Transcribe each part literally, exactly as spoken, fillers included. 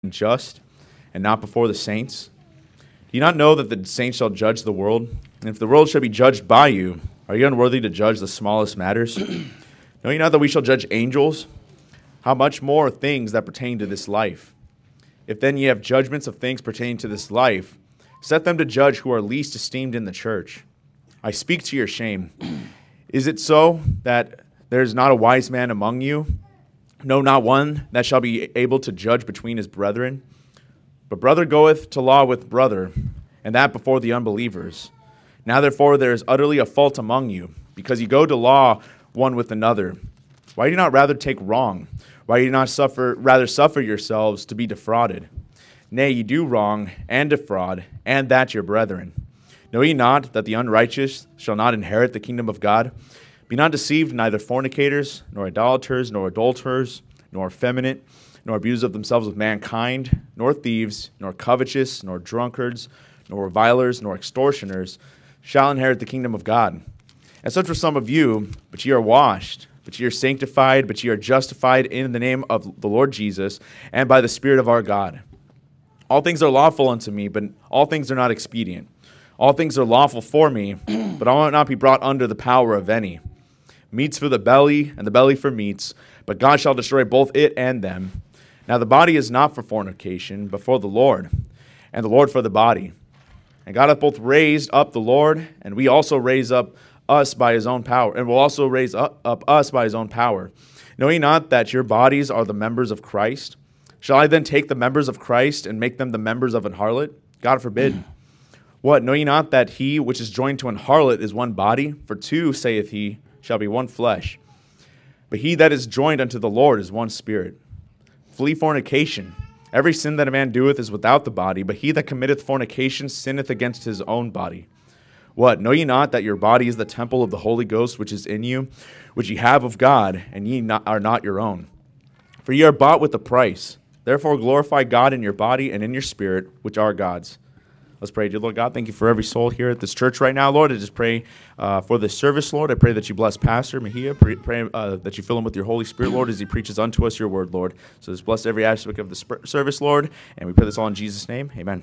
and just, and not before the saints? Do you not know that the saints shall judge the world? And if the world shall be judged by you, are you unworthy to judge the smallest matters? Know ye not that we shall judge angels? How much more things that pertain to this life? If then ye have judgments of things pertaining to this life, set them to judge who are least esteemed in the church. I speak to your shame. Is it so that there is not a wise man among you? No, not one that shall be able to judge between his brethren. But brother goeth to law with brother, and that before the unbelievers. Now therefore there is utterly a fault among you, because ye go to law one with another. Why do you not rather take wrong? Why do you not suffer, rather suffer yourselves to be defrauded? Nay, ye do wrong and defraud, and that your brethren. Know ye not that the unrighteous shall not inherit the kingdom of God? Be not deceived, neither fornicators, nor idolaters, nor adulterers, nor effeminate, nor abusers of themselves with mankind, nor thieves, nor covetous, nor drunkards, nor revilers, nor extortioners, shall inherit the kingdom of God. And such were some of you, but ye are washed, but ye are sanctified, but ye are justified in the name of the Lord Jesus, and by the Spirit of our God. All things are lawful unto me, but all things are not expedient. All things are lawful for me, but I will not be brought under the power of any. Meats for the belly, and the belly for meats, but God shall destroy both it and them. Now the body is not for fornication, but for the Lord, and the Lord for the body. And God hath both raised up the Lord, and we also raise up us by his own power, and will also raise up, up us by his own power. Know ye not that your bodies are the members of Christ? Shall I then take the members of Christ and make them the members of an harlot? God forbid. What, know ye not that he which is joined to an harlot is one body? For two, saith he, shall be one flesh. But he that is joined unto the Lord is one spirit. Flee fornication. Every sin that a man doeth is without the body, but he that committeth fornication sinneth against his own body. What, know ye not that your body is the temple of the Holy Ghost which is in you, which ye have of God, and ye not, are not your own? For ye are bought with a price. Therefore glorify God in your body and in your spirit, which are God's. Let's pray. Dear Lord God, thank you for every soul here at this church right now, Lord. I just pray uh, for this service, Lord. I pray that you bless Pastor Mejia. Pray, pray uh, that you fill him with your Holy Spirit, Lord, as he preaches unto us your word, Lord. So just bless every aspect of the sp- service, Lord. And we pray this all in Jesus' name. Amen.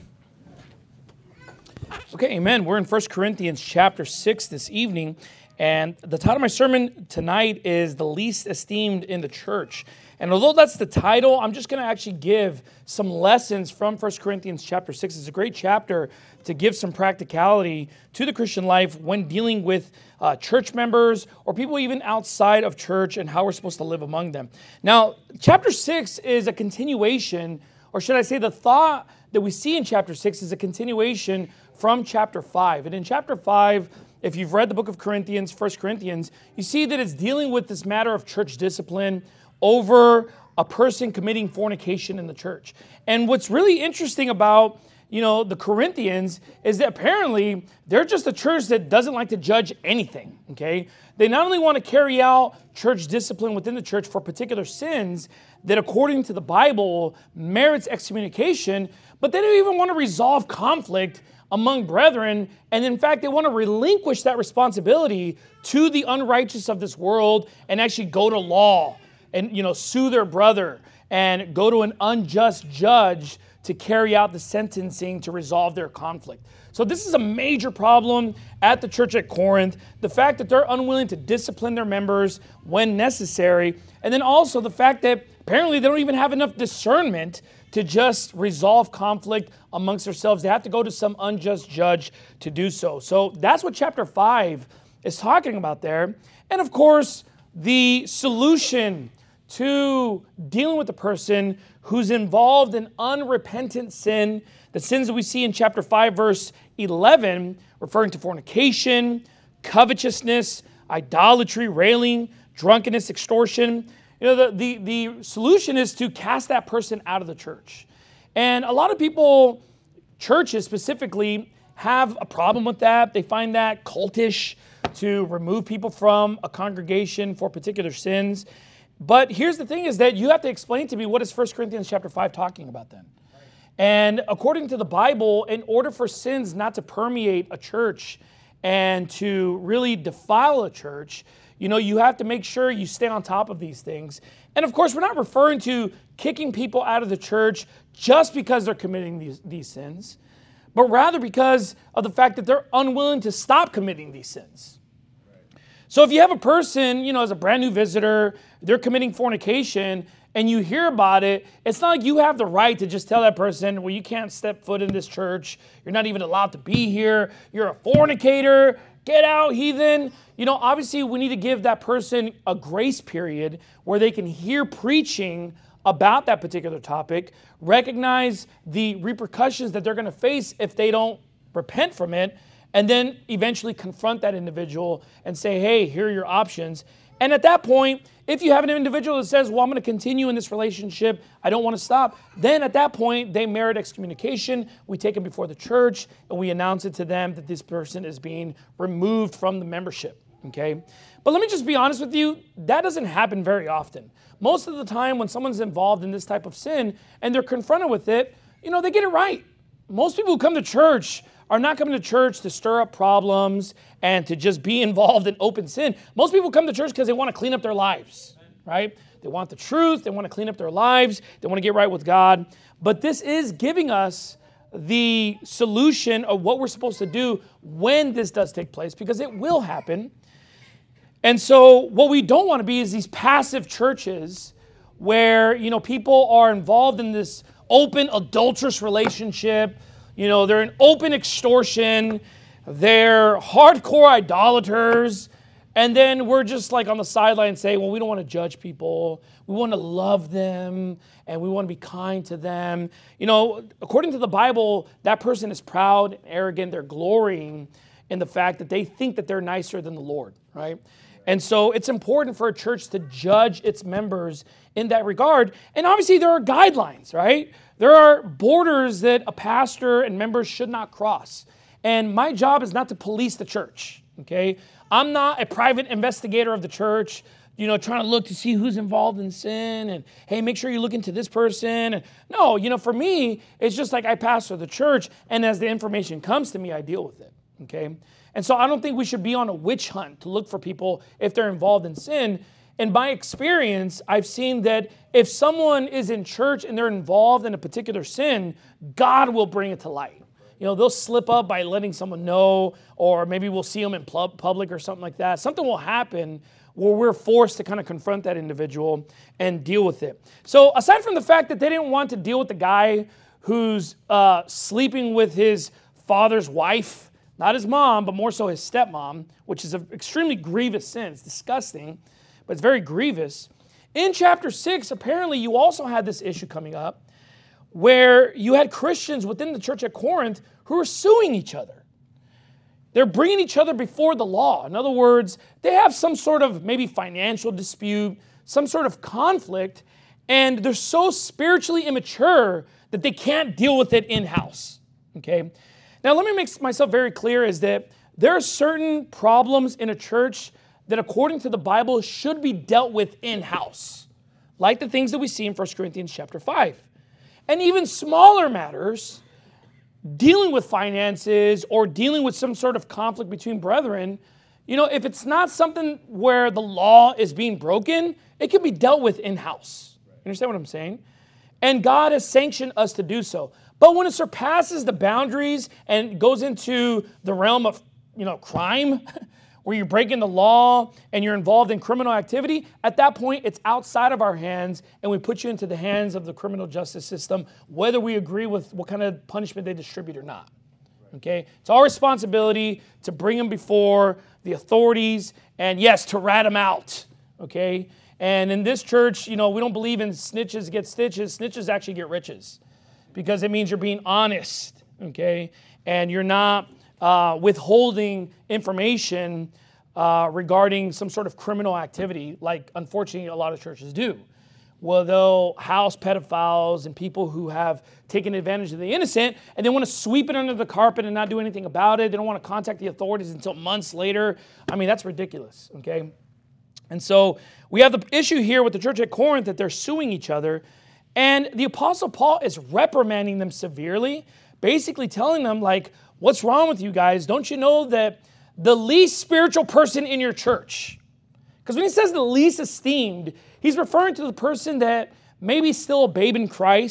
Okay, amen. We're in First Corinthians chapter six this evening. And the title of my sermon tonight is The Least Esteemed in the Church. And although that's the title, I'm just going to actually give some lessons from First Corinthians chapter six. It's a great chapter to give some practicality to the Christian life when dealing with uh, church members or people even outside of church and how we're supposed to live among them. Now, chapter six is a continuation, or should I say the thought that we see in chapter six is a continuation from chapter five. And in chapter five, if you've read the book of Corinthians, First Corinthians, you see that it's dealing with this matter of church discipline over a person committing fornication in the church. And what's really interesting about, you know, the Corinthians is that apparently they're just a church that doesn't like to judge anything, okay? They not only want to carry out church discipline within the church for particular sins that according to the Bible merits excommunication, but they don't even want to resolve conflict among brethren, and in fact, they want to relinquish that responsibility to the unrighteous of this world and actually go to law and, you know, sue their brother and go to an unjust judge to carry out the sentencing to resolve their conflict. So this is a major problem at the church at Corinth, the fact that they're unwilling to discipline their members when necessary, and then also the fact that apparently they don't even have enough discernment to just resolve conflict amongst themselves. They have to go to some unjust judge to do so. So that's what chapter five is talking about there. And of course, the solution to dealing with the person who's involved in unrepentant sin, the sins that we see in chapter five, verse eleven, referring to fornication, covetousness, idolatry, railing, drunkenness, extortion. You know, the, the, the solution is to cast that person out of the church. And a lot of people, churches specifically, have a problem with that. They find that cultish to remove people from a congregation for particular sins. But here's the thing is that you have to explain to me, what is First Corinthians chapter five talking about then? And according to the Bible, in order for sins not to permeate a church and to really defile a church, you know, you have to make sure you stay on top of these things. And of course, we're not referring to kicking people out of the church just because they're committing these, these sins, but rather because of the fact that they're unwilling to stop committing these sins. So if you have a person, you know, as a brand new visitor, they're committing fornication, and you hear about it, it's not like you have the right to just tell that person, well, you can't step foot in this church. You're not even allowed to be here. You're a fornicator. Get out, heathen. You know, obviously we need to give that person a grace period where they can hear preaching about that particular topic, recognize the repercussions that they're going to face if they don't repent from it, and then eventually confront that individual and say, hey, here are your options. And at that point, if you have an individual that says, well, I'm going to continue in this relationship, I don't want to stop, then at that point, they merit excommunication. We take them before the church, and we announce it to them that this person is being removed from the membership, okay? But let me just be honest with you, that doesn't happen very often. Most of the time when someone's involved in this type of sin and they're confronted with it, you know, they get it right. Most people who come to church are not coming to church to stir up problems and to just be involved in open sin. Most people come to church because they want to clean up their lives, right? They want the truth. They want to clean up their lives. They want to get right with God. But this is giving us the solution of what we're supposed to do when this does take place, because it will happen. And so what we don't want to be is these passive churches where, you know, people are involved in this open adulterous relationship. You know, they're in open extortion, they're hardcore idolaters, and then we're just like on the sideline saying, well, we don't want to judge people. We want to love them, and we want to be kind to them. You know, according to the Bible, that person is proud and arrogant. They're glorying in the fact that they think that they're nicer than the Lord, right? And so it's important for a church to judge its members in that regard. And obviously there are guidelines, right? There are borders that a pastor and members should not cross. And my job is not to police the church, okay? I'm not a private investigator of the church, you know, trying to look to see who's involved in sin and, hey, make sure you look into this person. And no, you know, for me, it's just like I pastor the church, and as the information comes to me, I deal with it, okay? And so I don't think we should be on a witch hunt to look for people if they're involved in sin. In my experience, I've seen that if someone is in church and they're involved in a particular sin, God will bring it to light. You know, they'll slip up by letting someone know, or maybe we'll see them in public or something like that. Something will happen where we're forced to kind of confront that individual and deal with it. So aside from the fact that they didn't want to deal with the guy who's uh, sleeping with his father's wife, not his mom, but more so his stepmom, which is an extremely grievous sin. It's disgusting, but it's very grievous. In chapter six, apparently you also had this issue coming up where you had Christians within the church at Corinth who were suing each other. They're bringing each other before the law. In other words, they have some sort of maybe financial dispute, some sort of conflict, and they're so spiritually immature that they can't deal with it in-house, okay? Now, let me make myself very clear is that there are certain problems in a church that according to the Bible should be dealt with in-house, like the things that we see in First Corinthians chapter five. And even smaller matters, dealing with finances or dealing with some sort of conflict between brethren, you know, if it's not something where the law is being broken, it can be dealt with in-house. You understand what I'm saying? And God has sanctioned us to do so. But when it surpasses the boundaries and goes into the realm of, you know, crime, where you're breaking the law and you're involved in criminal activity, at that point, it's outside of our hands, and we put you into the hands of the criminal justice system, whether we agree with what kind of punishment they distribute or not. Okay? It's our responsibility to bring them before the authorities and, yes, to rat them out. Okay? And in this church, you know, we don't believe in snitches get stitches. Snitches actually get riches, because it means you're being honest, okay? And you're not uh, withholding information uh, regarding some sort of criminal activity, like unfortunately a lot of churches do. Well, they'll house pedophiles and people who have taken advantage of the innocent, and they want to sweep it under the carpet and not do anything about it. They don't want to contact the authorities until months later. I mean, that's ridiculous, okay? And so we have the issue here with the church at Corinth that they're suing each other. And the Apostle Paul is reprimanding them severely, basically telling them, like, what's wrong with you guys? Don't you know that the least spiritual person in your church, because when he says the least esteemed, he's referring to the person that maybe is still a babe in Christ,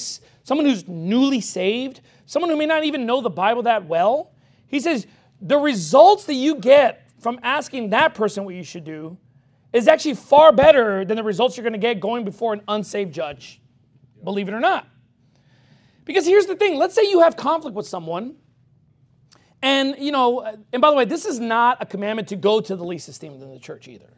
someone who's newly saved, someone who may not even know the Bible that well, he says the results that you get from asking that person what you should do is actually far better than the results you're going to get going before an unsaved judge, believe it or not. Because here's the thing, let's say you have conflict with someone, and, you know, and by the way, this is not a commandment to go to the least esteemed in the church either.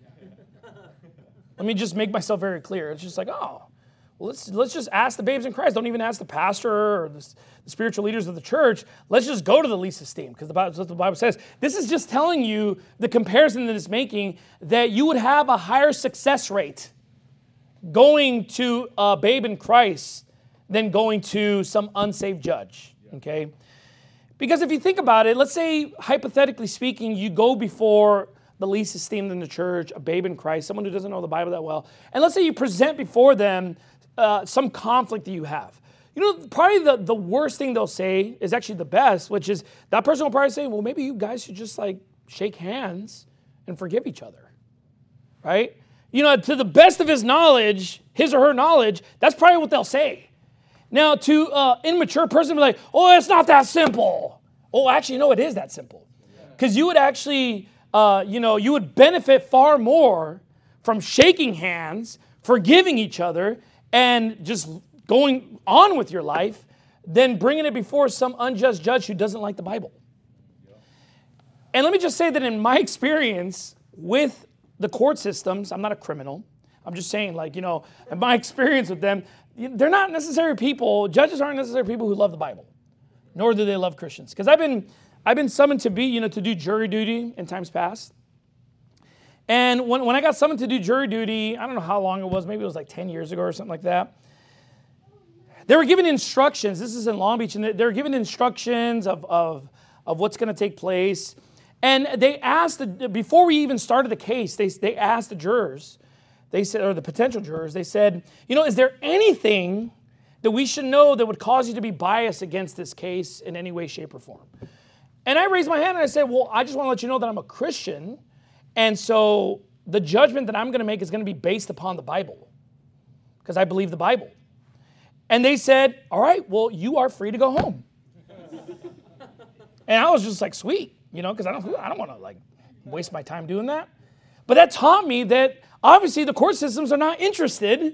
Let me just make myself very clear. It's just like, oh, well, let's, let's just ask the babes in Christ. Don't even ask the pastor or the, the spiritual leaders of the church. Let's just go to the least esteemed, because the Bible, that's what the Bible says. This is just telling you the comparison that it's making, that you would have a higher success rate going to a babe in Christ than going to some unsaved judge, okay? Because if you think about it, let's say, hypothetically speaking, you go before the least esteemed in the church, a babe in Christ, someone who doesn't know the Bible that well, and let's say you present before them uh, some conflict that you have. You know, probably the, the worst thing they'll say is actually the best, which is that person will probably say, well, maybe you guys should just like shake hands and forgive each other, right? You know, to the best of his knowledge, his or her knowledge, that's probably what they'll say. Now, to an uh, immature person, be like, oh, it's not that simple. Oh, actually, no, it is that simple. Because you would actually, uh, you know, you would benefit far more from shaking hands, forgiving each other, and just going on with your life than bringing it before some unjust judge who doesn't like the Bible. And let me just say that in my experience with the court systems, I'm not a criminal. I'm just saying, like, you know, in my experience with them, they're not necessarily people, judges aren't necessarily people who love the Bible, nor do they love Christians. Because I've been, I've been summoned to be, you know, to do jury duty in times past. And when, when I got summoned to do jury duty, I don't know how long it was, maybe it was like ten years ago or something like that. They were given instructions, this is in Long Beach, and they were given instructions of, of, of what's going to take place. And they asked, the, before we even started the case, they, they asked the jurors, They said, or the potential jurors, they said, you know, is there anything that we should know that would cause you to be biased against this case in any way, shape, or form? And I raised my hand and I said, well, I just want to let you know that I'm a Christian. And so the judgment that I'm going to make is going to be based upon the Bible, because I believe the Bible. And they said, all right, well, you are free to go home. And I was just like, sweet, you know, because I don't, I don't want to like waste my time doing that. But that taught me that obviously the court systems are not interested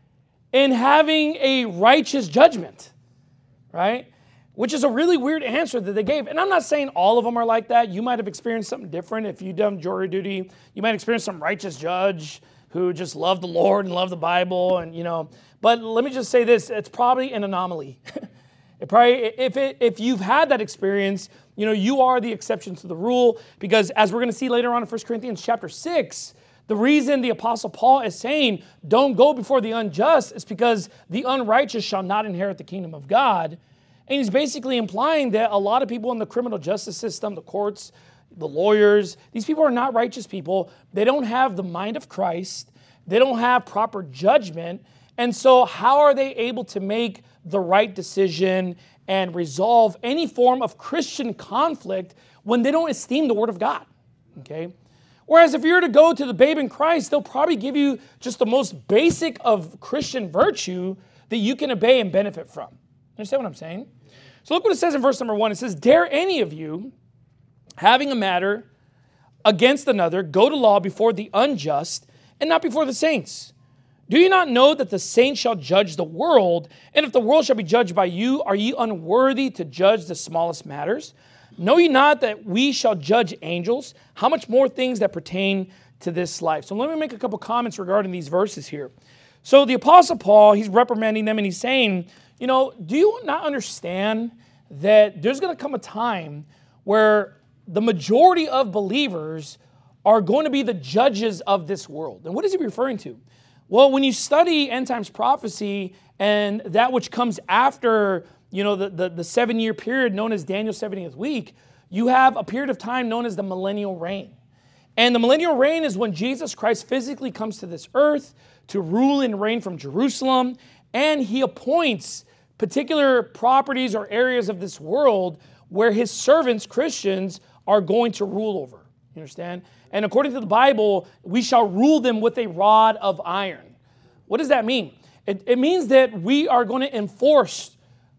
in having a righteous judgment, right? Which is a really weird answer that they gave. And I'm not saying all of them are like that. You might have experienced something different if you've done jury duty. You might experience some righteous judge who just loved the Lord and loved the Bible, and you know. But let me just say this: it's probably an anomaly. It probably, if it, if you've had that experience, you know, you are the exception to the rule. Because as we're going to see later on in First Corinthians chapter six, the reason the Apostle Paul is saying, don't go before the unjust, is because the unrighteous shall not inherit the kingdom of God. And he's basically implying that a lot of people in the criminal justice system, the courts, the lawyers, these people are not righteous people. They don't have the mind of Christ. They don't have proper judgment. And so how are they able to make the right decision and resolve any form of Christian conflict when they don't esteem the Word of God? Okay? Whereas if you were to go to the babe in Christ, they'll probably give you just the most basic of Christian virtue that you can obey and benefit from. Understand what I'm saying? So look what it says in verse number one. It says, dare any of you, having a matter against another, go to law before the unjust and not before the saints. Do you not know that the saints shall judge the world? And if the world shall be judged by you, are ye unworthy to judge the smallest matters? Know ye not that we shall judge angels? How much more things that pertain to this life? So let me make a couple comments regarding these verses here. So the Apostle Paul, he's reprimanding them and he's saying, you know, do you not understand that there's going to come a time where the majority of believers are going to be the judges of this world? And what is he referring to? Well, when you study end times prophecy and that which comes after, you know, the, the, the seven-year period known as Daniel's seventieth week, you have a period of time known as the millennial reign. And the millennial reign is when Jesus Christ physically comes to this earth to rule and reign from Jerusalem, and he appoints particular properties or areas of this world where his servants, Christians, are going to rule over. You understand? And according to the Bible, we shall rule them with a rod of iron. What does that mean? It, it means that we are going to enforce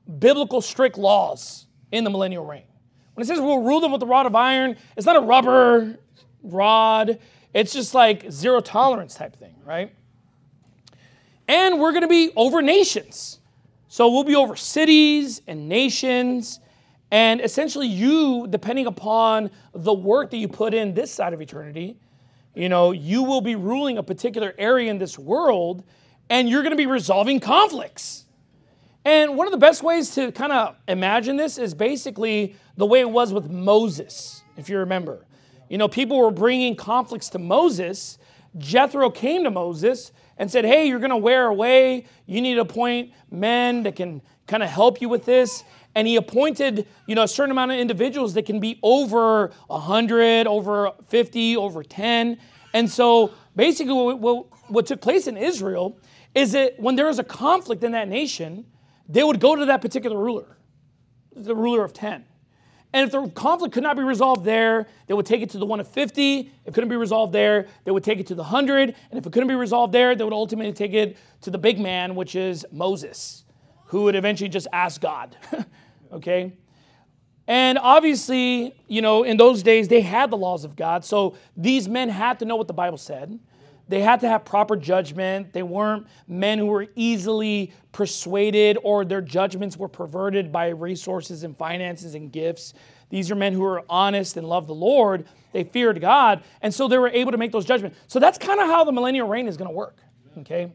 biblical strict laws in the millennial reign. When it says we'll rule them with the rod of iron, it's not a rubber rod. It's just like zero tolerance type thing, right? And we're going to be over nations. So we'll be over cities and nations. And essentially you, depending upon the work that you put in this side of eternity, you know, you will be ruling a particular area in this world, and you're going to be resolving conflicts. And one of the best ways to kind of imagine this is basically the way it was with Moses, if you remember. You know, people were bringing conflicts to Moses. Jethro came to Moses and said, hey, you're going to wear away. You need to appoint men that can kind of help you with this. And he appointed, you know, a certain amount of individuals that can be over one hundred, over fifty, over ten. And so basically what, what, what took place in Israel is that when there was a conflict in that nation, they would go to that particular ruler, the ruler of ten. And if the conflict could not be resolved there, they would take it to the one of fifty. If it couldn't be resolved there, they would take it to the one hundred. And if it couldn't be resolved there, they would ultimately take it to the big man, which is Moses, who would eventually just ask God. Okay? And obviously, you know, in those days, they had the laws of God. So these men had to know what the Bible said. They had to have proper judgment. They weren't men who were easily persuaded or their judgments were perverted by resources and finances and gifts. These are men who were honest and loved the Lord. They feared God. And so they were able to make those judgments. So that's kind of how the millennial reign is going to work. Okay?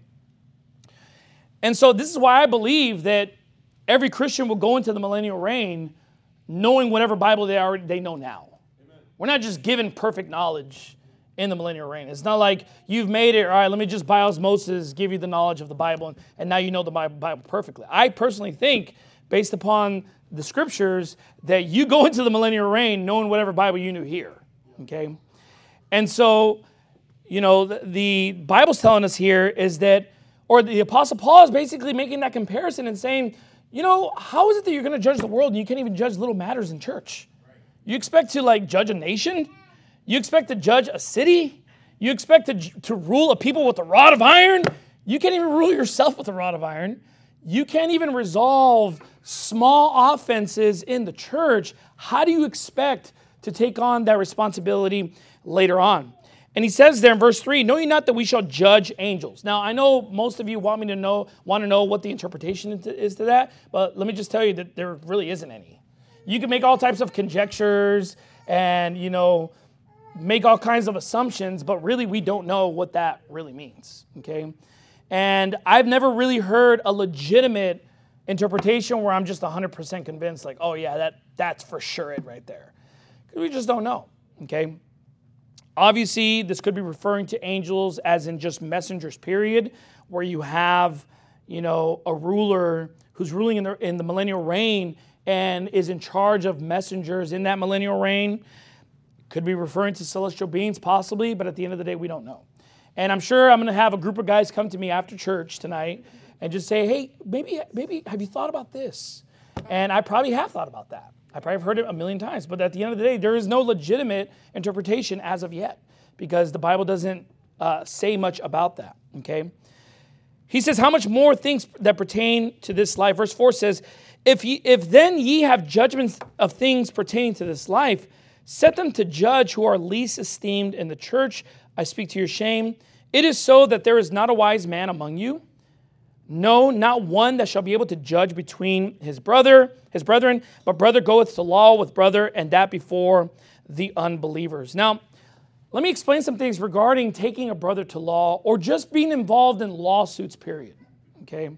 And so this is why I believe that every Christian will go into the millennial reign knowing whatever Bible they already they know now. Amen. We're not just given perfect knowledge in the millennial reign. It's not like you've made it, all right, let me just by osmosis give you the knowledge of the Bible, and, and now you know the Bible perfectly. I personally think, based upon the scriptures, that you go into the millennial reign knowing whatever Bible you knew here. Okay? And so, you know, the, the Bible's telling us here is that, or the Apostle Paul is basically making that comparison and saying, you know, how is it that you're going to judge the world and you can't even judge little matters in church? You expect to, like, judge a nation? You expect to judge a city? You expect to, to rule a people with a rod of iron? You can't even rule yourself with a rod of iron. You can't even resolve small offenses in the church. How do you expect to take on that responsibility later on? And he says there in verse three, know ye not that we shall judge angels. Now, I know most of you want me to know, want to know what the interpretation is to that, but let me just tell you that there really isn't any. You can make all types of conjectures and, you know, make all kinds of assumptions, but really we don't know what that really means, okay? And I've never really heard a legitimate interpretation where I'm just one hundred percent convinced, like, oh yeah, that that's for sure it right there. Because we just don't know, okay? Obviously, this could be referring to angels as in just messengers, period, where you have, you know, a ruler who's ruling in the, in the millennial reign and is in charge of messengers in that millennial reign. Could be referring to celestial beings, possibly, but at the end of the day, we don't know. And I'm sure I'm going to have a group of guys come to me after church tonight and just say, hey, maybe, maybe have you thought about this? And I probably have thought about that. I probably have heard it a million times, but at the end of the day, there is no legitimate interpretation as of yet because the Bible doesn't uh, say much about that, okay? He says, how much more things that pertain to this life? Verse four says, if, ye, if then ye have judgments of things pertaining to this life, set them to judge who are least esteemed in the church. I speak to your shame. It is so that there is not a wise man among you. No, not one that shall be able to judge between his brother, his brethren, but brother goeth to law with brother, and that before the unbelievers. Now, let me explain some things regarding taking a brother to law or just being involved in lawsuits, period. Okay?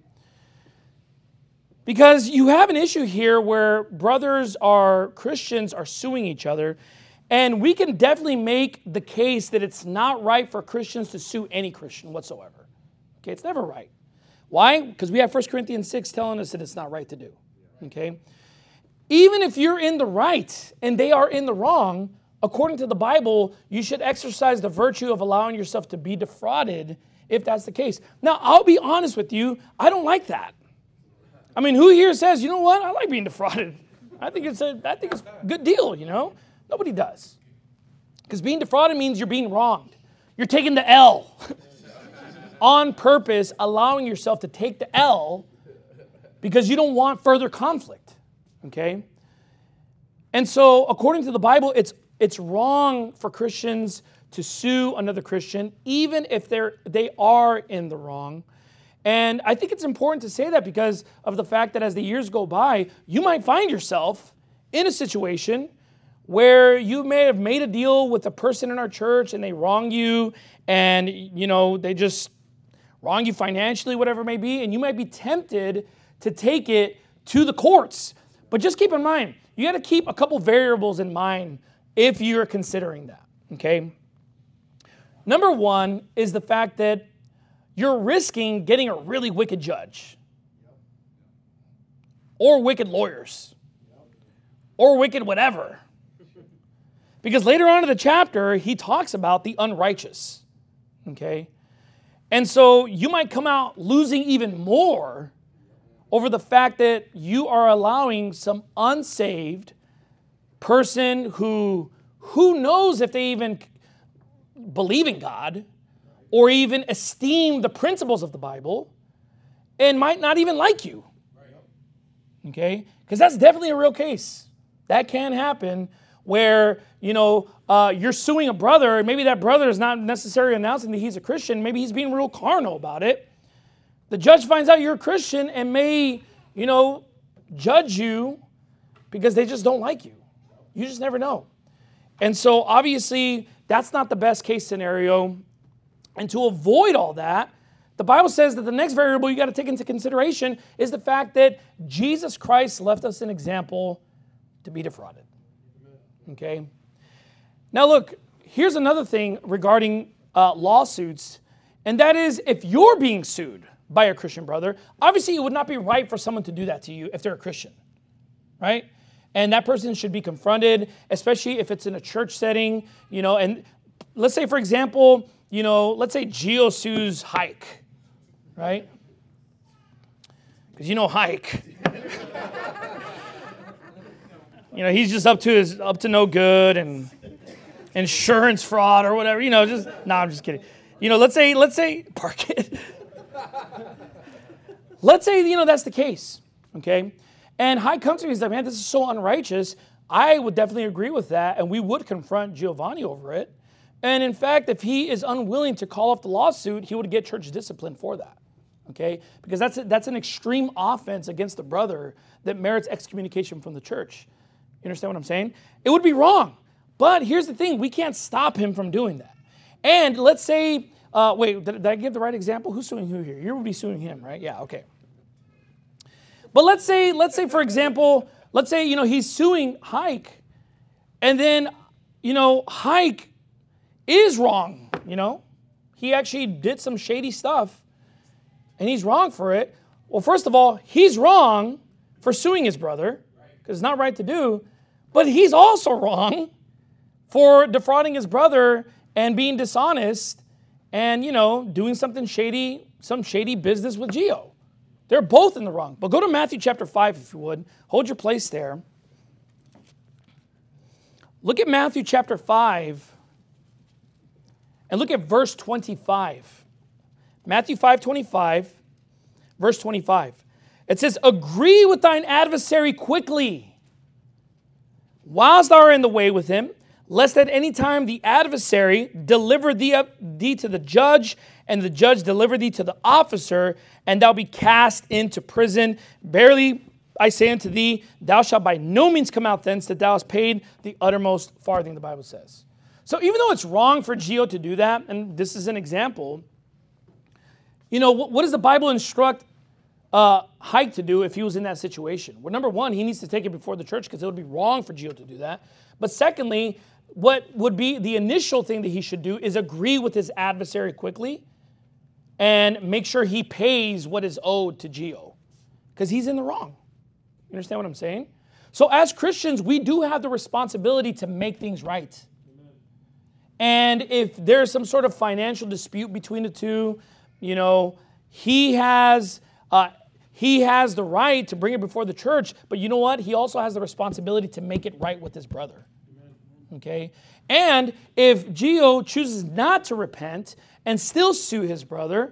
Because you have an issue here where brothers are, Christians are suing each other, and we can definitely make the case that it's not right for Christians to sue any Christian whatsoever. Okay, it's never right. Why? Because we have First Corinthians six telling us that it's not right to do. Okay? Even if you're in the right and they are in the wrong, according to the Bible, you should exercise the virtue of allowing yourself to be defrauded if that's the case. Now, I'll be honest with you, I don't like that. I mean, who here says, you know what, I like being defrauded. I think it's a, I think it's a good deal, you know? Nobody does. Because being defrauded means you're being wronged. You're taking the L. On purpose, allowing yourself to take the L because you don't want further conflict, okay? And so according to the Bible, it's it's wrong for Christians to sue another Christian, even if they're they are in the wrong. And I think it's important to say that because of the fact that as the years go by, you might find yourself in a situation where you may have made a deal with a person in our church and they wrong you, and you know they just wrong you financially, whatever it may be, and you might be tempted to take it to the courts. But just keep in mind, you got to keep a couple variables in mind if you're considering that, okay? Number one is the fact that you're risking getting a really wicked judge or wicked lawyers or wicked whatever. Because later on in the chapter, he talks about the unrighteous, okay? And so you might come out losing even more over the fact that you are allowing some unsaved person who, who knows if they even believe in God or even esteem the principles of the Bible and might not even like you. Okay? Because that's definitely a real case. That can happen where, you know, uh, you're suing a brother, and maybe that brother is not necessarily announcing that he's a Christian. Maybe he's being real carnal about it. The judge finds out you're a Christian and may, you know, judge you because they just don't like you. You just never know. And so obviously that's not the best case scenario. And to avoid all that, the Bible says that the next variable you got to take into consideration is the fact that Jesus Christ left us an example to be defrauded. Okay? Now look, here's another thing regarding uh, lawsuits, and that is if you're being sued by a Christian brother, obviously it would not be right for someone to do that to you if they're a Christian, right? And that person should be confronted, especially if it's in a church setting, you know, and let's say, for example, you know, let's say Gio sues Hike, right? Because you know Hike. You know, he's just up to his up to no good and insurance fraud or whatever, you know, just no, nah, I'm just kidding. You know, let's say, let's say, park it. Let's say, you know, that's the case, okay? And Hike comes to me and says, man, this is so unrighteous. I would definitely agree with that, and we would confront Giovanni over it. And in fact, if he is unwilling to call off the lawsuit, he would get church discipline for that, okay? Because that's a, that's an extreme offense against the brother that merits excommunication from the church. You understand what I'm saying? It would be wrong. But here's the thing. We can't stop him from doing that. And let's say, uh, wait, did, did I give the right example? Who's suing who here? You would be suing him, right? Yeah, okay. But let's say, let's say, for example, let's say, you know, he's suing Hike, and then, you know, Hike is wrong, you know? He actually did some shady stuff, and he's wrong for it. Well, first of all, he's wrong for suing his brother, because it's not right to do, but he's also wrong for defrauding his brother and being dishonest and, you know, doing something shady, some shady business with Gio. They're both in the wrong. But go to Matthew chapter five, if you would. Hold your place there. Look at Matthew chapter five and look at verse twenty-five. Matthew five twenty-five, verse twenty-five. It says, agree with thine adversary quickly, whilst thou art in the way with him, lest at any time the adversary deliver thee up thee to the judge, and the judge deliver thee to the officer, and thou be cast into prison. Verily I say unto thee, thou shalt by no means come out thence, that thou hast paid the uttermost farthing, the Bible says. So even though it's wrong for Gio to do that, and this is an example, you know, what, what does the Bible instruct uh, Hike to do if he was in that situation? Well, number one, he needs to take it before the church because it would be wrong for Gio to do that. But secondly, what would be the initial thing that he should do is agree with his adversary quickly and make sure he pays what is owed to Gio because he's in the wrong. You understand what I'm saying? So as Christians, we do have the responsibility to make things right. Amen. And if there's some sort of financial dispute between the two, you know, he has uh, he has the right to bring it before the church, but you know what? He also has the responsibility to make it right with his brother. Okay? And if Gio chooses not to repent and still sue his brother,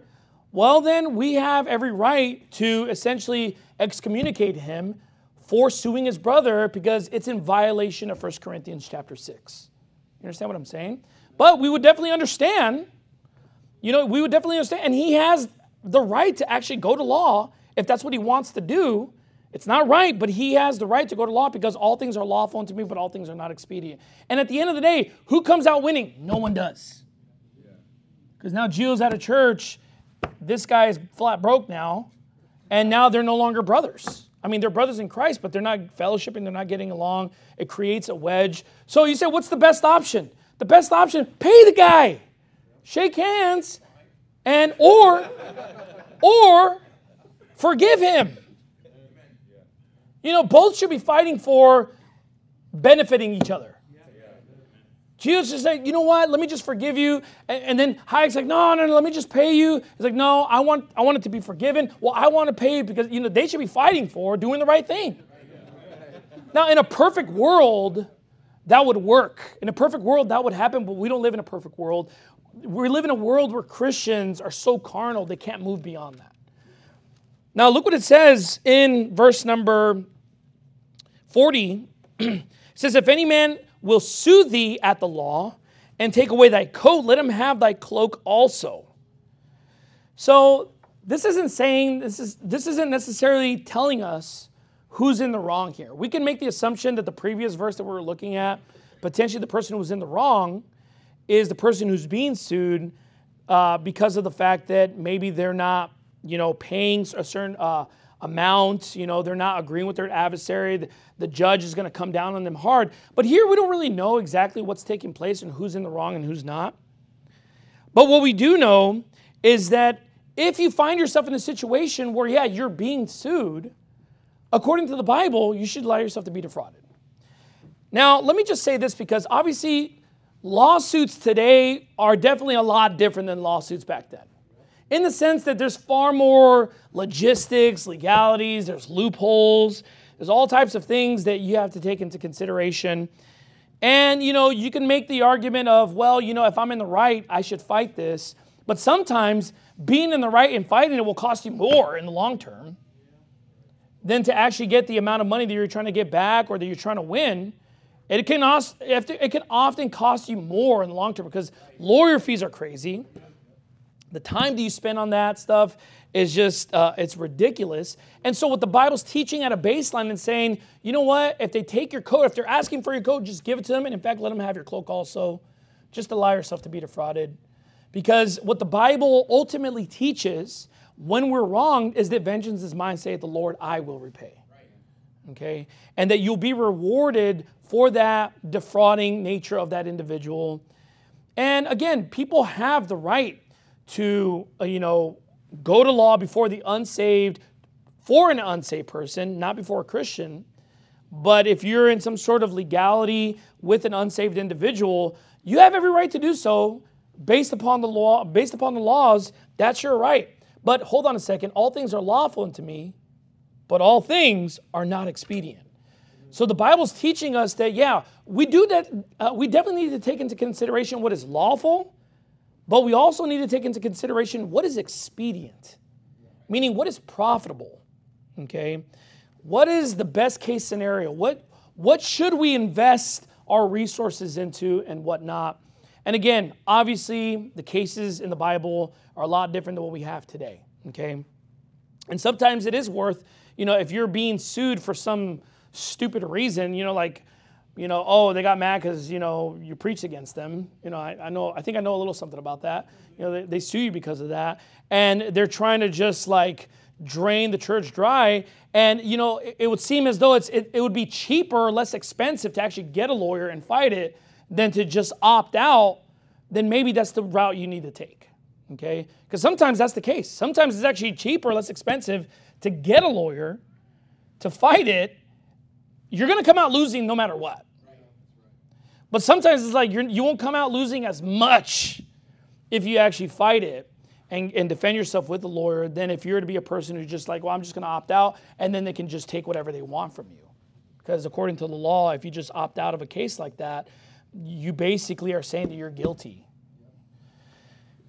well, then we have every right to essentially excommunicate him for suing his brother because it's in violation of First Corinthians chapter six. You understand what I'm saying? But we would definitely understand, you know, we would definitely understand, and he has the right to actually go to law if that's what he wants to do. It's not right, but he has the right to go to law because all things are lawful unto me, but all things are not expedient. And at the end of the day, who comes out winning? No one does. Because now Gio's at a church, this guy is flat broke now, and now they're no longer brothers. I mean, they're brothers in Christ, but they're not fellowshipping, they're not getting along. It creates a wedge. So you say, what's the best option? The best option, pay the guy. Shake hands, and or, or forgive him. You know, both should be fighting for benefiting each other. Jesus just said, you know what, let me just forgive you. And, and then Hayek's like, no, no, no, let me just pay you. He's like, no, I want I want it to be forgiven. Well, I want to pay because, you know, they should be fighting for doing the right thing. Now, in a perfect world, that would work. In a perfect world, that would happen, but we don't live in a perfect world. We live in a world where Christians are so carnal, they can't move beyond that. Now, look what it says in verse number forty. It says, if any man will sue thee at the law and take away thy coat, let him have thy cloak also. So this isn't saying, this is this isn't necessarily telling us who's in the wrong here. We can make the assumption that the previous verse that we were looking at, potentially the person who was in the wrong is the person who's being sued uh, because of the fact that maybe they're not, you know, paying a certain uh, amount, you know, they're not agreeing with their adversary. The, the judge is going to come down on them hard. But here we don't really know exactly what's taking place and who's in the wrong and who's not. But what we do know is that if you find yourself in a situation where, yeah, you're being sued, according to the Bible, you should allow yourself to be defrauded. Now, let me just say this because obviously lawsuits today are definitely a lot different than lawsuits back then. In the sense that there's far more logistics, legalities, there's loopholes, there's all types of things that you have to take into consideration. And, you know, you can make the argument of, well, you know, if I'm in the right, I should fight this. But sometimes being in the right and fighting it will cost you more in the long term than to actually get the amount of money that you're trying to get back or that you're trying to win. It can, also, it can often cost you more in the long term because lawyer fees are crazy. The time that you spend on that stuff is just, uh, it's ridiculous. And so what the Bible's teaching at a baseline and saying, you know what, if they take your coat, if they're asking for your coat, just give it to them. And in fact, let them have your cloak also. Just allow yourself to be defrauded. Because what the Bible ultimately teaches when we're wrong is that vengeance is mine, saith the Lord, I will repay. Okay? And that you'll be rewarded for that defrauding nature of that individual. And again, people have the right to, uh, you know, go to law before the unsaved, for an unsaved person, not before a Christian. But if you're in some sort of legality with an unsaved individual, you have every right to do so based upon the law, based upon the laws. That's your right. But hold on a second. All things are lawful unto me, but all things are not expedient. So the Bible's teaching us that, yeah, we do that. Uh, we definitely need to take into consideration what is lawful. But we also need to take into consideration what is expedient, meaning what is profitable, okay? What is the best case scenario? What, what should we invest our resources into and what not? And again, obviously, the cases in the Bible are a lot different than what we have today, okay? And sometimes it is worth, you know, if you're being sued for some stupid reason, you know, like, you know, oh, they got mad because, you know, you preached against them. You know, I, I know, I think I know a little something about that. You know, they, they sue you because of that. And they're trying to just like drain the church dry. And, you know, it, it would seem as though it's it, it would be cheaper or less expensive to actually get a lawyer and fight it than to just opt out. Then maybe that's the route you need to take. Okay? Because sometimes that's the case. Sometimes it's actually cheaper or less expensive to get a lawyer to fight it. You're going to come out losing no matter what. But sometimes it's like you're, you won't come out losing as much if you actually fight it and, and defend yourself with the lawyer than if you're to be a person who's just like, well, I'm just going to opt out, and then they can just take whatever they want from you. Because according to the law, if you just opt out of a case like that, you basically are saying that you're guilty.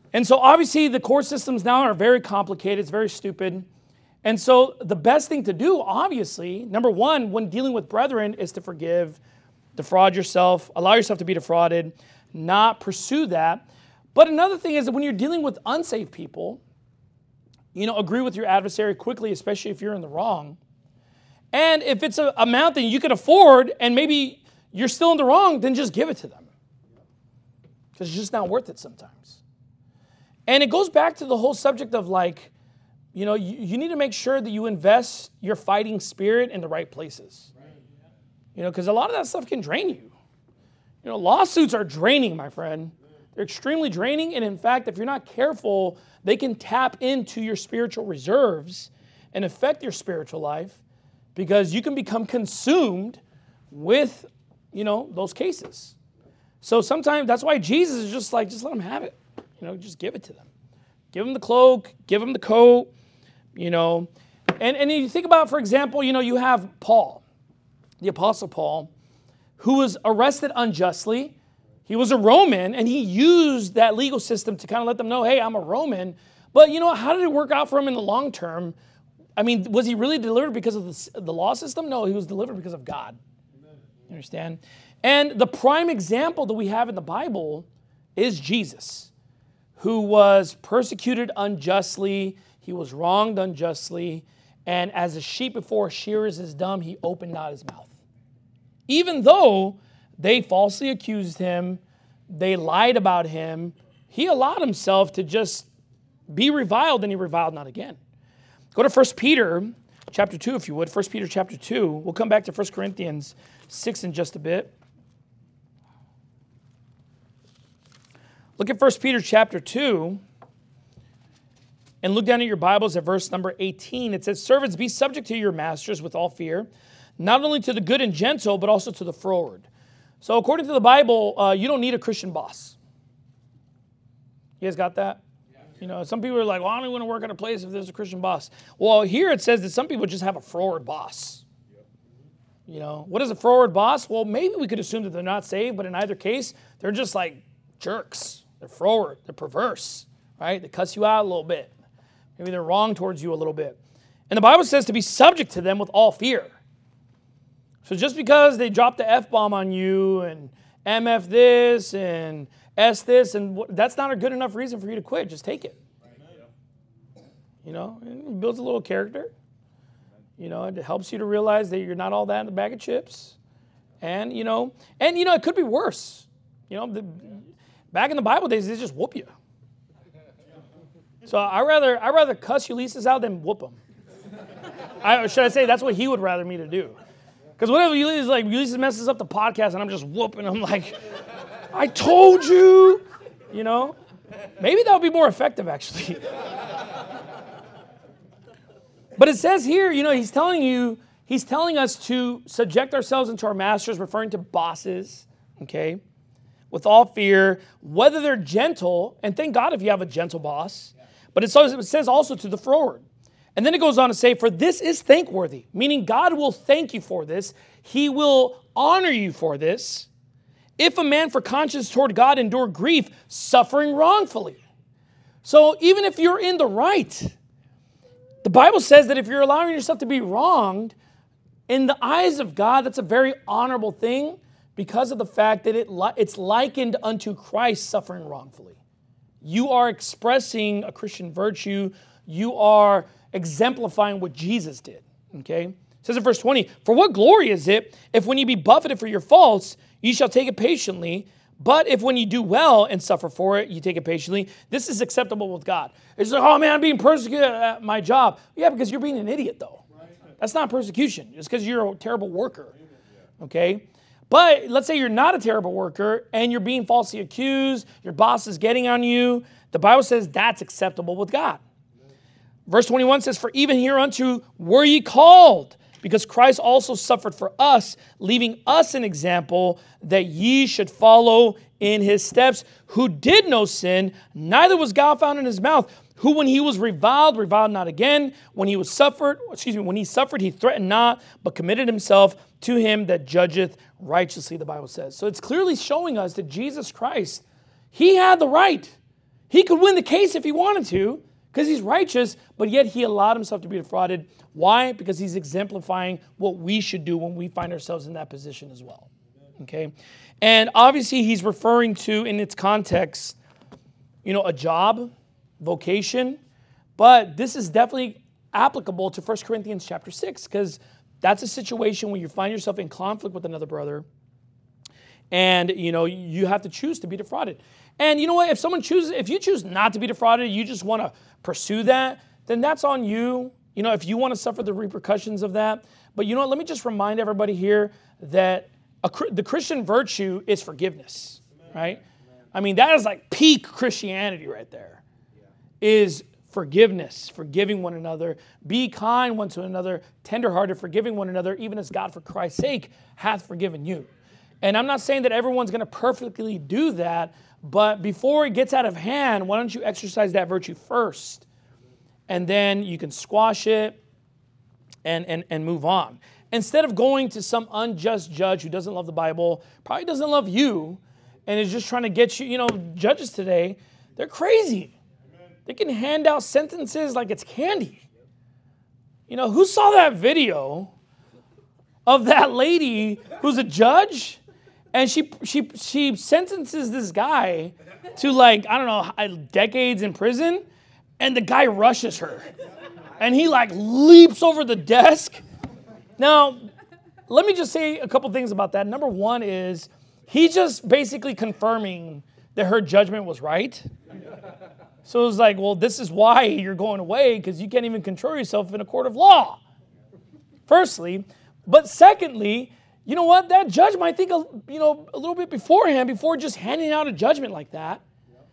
And so obviously the court systems now are very complicated. It's very stupid. And so the best thing to do, obviously, number one, when dealing with brethren, is to forgive, defraud yourself, allow yourself to be defrauded, not pursue that. But another thing is that when you're dealing with unsaved people, you know, agree with your adversary quickly, especially if you're in the wrong. And if it's a amount that you can afford and maybe you're still in the wrong, then just give it to them. Because it's just not worth it sometimes. And it goes back to the whole subject of like, you know, you, you need to make sure that you invest your fighting spirit in the right places. You know, because a lot of that stuff can drain you. You know, lawsuits are draining, my friend. They're extremely draining. And in fact, if you're not careful, they can tap into your spiritual reserves and affect your spiritual life because you can become consumed with, you know, those cases. So sometimes that's why Jesus is just like, just let them have it. You know, just give it to them. Give them the cloak, give them the coat, you know. And, and you think about, for example, you know, you have Paul, the Apostle Paul, who was arrested unjustly. He was a Roman, and he used that legal system to kind of let them know, hey, I'm a Roman. But, you know, how did it work out for him in the long term? I mean, was he really delivered because of the, the law system? No, he was delivered because of God. Amen. You understand? And the prime example that we have in the Bible is Jesus, who was persecuted unjustly. He was wronged unjustly. And as a sheep before shearers is dumb, he opened not his mouth. Even though they falsely accused him, they lied about him, he allowed himself to just be reviled, and he reviled not again. Go to First Peter chapter two, if you would. First Peter chapter two. We'll come back to First Corinthians six in just a bit. Look at First Peter chapter two, and look down at your Bibles at verse number eighteen. It says, servants, be subject to your masters with all fear, not only to the good and gentle, but also to the froward. So according to the Bible, uh, you don't need a Christian boss. You guys got that? You know, some people are like, well, I don't want to work at a place if there's a Christian boss. Well, here it says that some people just have a froward boss. You know, what is a froward boss? Well, maybe we could assume that they're not saved, but in either case, they're just like jerks. They're froward. They're perverse, right? They cuss you out a little bit. Maybe they're wrong towards you a little bit. And the Bible says to be subject to them with all fear. So just because they drop the F-bomb on you and M F this and S this, and that's not a good enough reason for you to quit. Just take it. You know, it builds a little character. You know, it helps you to realize that you're not all that in a bag of chips. And, you know, and, you know, it could be worse. You know, the, back in the Bible days, they just whoop you. So I rather I rather cuss Ulysses out than whoop him. I, should I say that's what he would rather me to do? Because whatever Ulysses, like, Ulysses messes up the podcast and I'm just whooping him like, I told you, you know. Maybe that would be more effective, actually. But it says here, you know, he's telling you, he's telling us to subject ourselves into our masters, referring to bosses, okay, with all fear, whether they're gentle, and thank God if you have a gentle boss, but it says also to the froward. And then it goes on to say, for this is thankworthy, meaning God will thank you for this. He will honor you for this. If a man for conscience toward God endure grief, suffering wrongfully. So even if you're in the right, the Bible says that if you're allowing yourself to be wronged, in the eyes of God, that's a very honorable thing because of the fact that it li- it's likened unto Christ suffering wrongfully. You are expressing a Christian virtue. You are exemplifying what Jesus did, okay? It says in verse twenty, for what glory is it if when you be buffeted for your faults, you shall take it patiently, but if when you do well and suffer for it, you take it patiently, this is acceptable with God. It's like, oh man, I'm being persecuted at my job. Yeah, because you're being an idiot though. That's not persecution. It's because you're a terrible worker, okay? But let's say you're not a terrible worker and you're being falsely accused, your boss is getting on you. The Bible says that's acceptable with God. Verse twenty-one says, for even hereunto were ye called, because Christ also suffered for us, leaving us an example that ye should follow in his steps, who did no sin, neither was God found in his mouth, who when he was reviled, reviled not again. When he was suffered, excuse me, when he suffered, he threatened not, but committed himself to him that judgeth righteously, the Bible says. So it's clearly showing us that Jesus Christ, he had the right. He could win the case if he wanted to because he's righteous, but yet he allowed himself to be defrauded. Why? Because he's exemplifying what we should do when we find ourselves in that position as well. Okay? And obviously he's referring to, in its context, you know, a job, vocation, but this is definitely applicable to First Corinthians chapter six because that's a situation where you find yourself in conflict with another brother and, you know, you have to choose to be defrauded. And you know what? If someone chooses, if you choose not to be defrauded, you just want to pursue that, then that's on you. You know, if you want to suffer the repercussions of that. But you know what? Let me just remind everybody here that a, the Christian virtue is forgiveness, right? I mean, that is like peak Christianity right there, is forgiveness, forgiving one another, be kind one to another, tenderhearted, forgiving one another, even as God for Christ's sake hath forgiven you. And I'm not saying that everyone's going to perfectly do that, but before it gets out of hand, why don't you exercise that virtue first? And then you can squash it and, and, and move on. Instead of going to some unjust judge who doesn't love the Bible, probably doesn't love you, and is just trying to get you, you know, judges today, they're crazy. They can hand out sentences like it's candy. You know, who saw that video of that lady who's a judge? And she she she sentences this guy to, like, I don't know, decades in prison, and the guy rushes her. And he like leaps over the desk. Now, let me just say a couple things about that. Number one is he's just basically confirming that her judgment was right. So it was like, well, this is why you're going away, because you can't even control yourself in a court of law. Firstly. But secondly, you know what? That judge might think, you know, a little bit beforehand, before just handing out a judgment like that.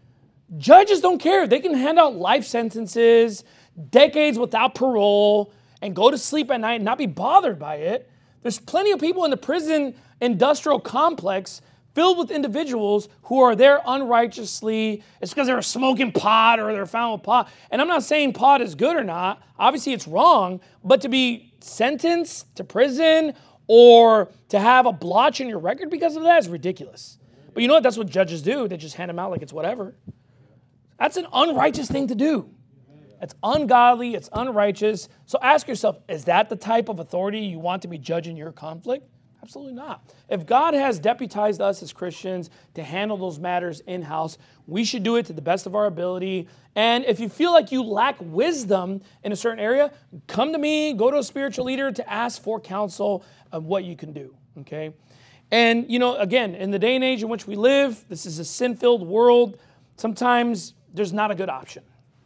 Judges don't care. They can hand out life sentences, decades without parole, and go to sleep at night and not be bothered by it. There's plenty of people in the prison industrial complex filled with individuals who are there unrighteously. It's because they're smoking pot or they're found with pot. And I'm not saying pot is good or not. Obviously, it's wrong. But to be sentenced to prison or to have a blotch in your record because of that is ridiculous. But you know what? That's what judges do. They just hand them out like it's whatever. That's an unrighteous thing to do. It's ungodly. It's unrighteous. So ask yourself, is that the type of authority you want to be judging your conflict? Absolutely not. If God has deputized us as Christians to handle those matters in-house, we should do it to the best of our ability. And if you feel like you lack wisdom in a certain area, come to me, go to a spiritual leader to ask for counsel of what you can do, okay? And, you know, again, in the day and age in which we live, this is a sin-filled world. Sometimes there's not a good option,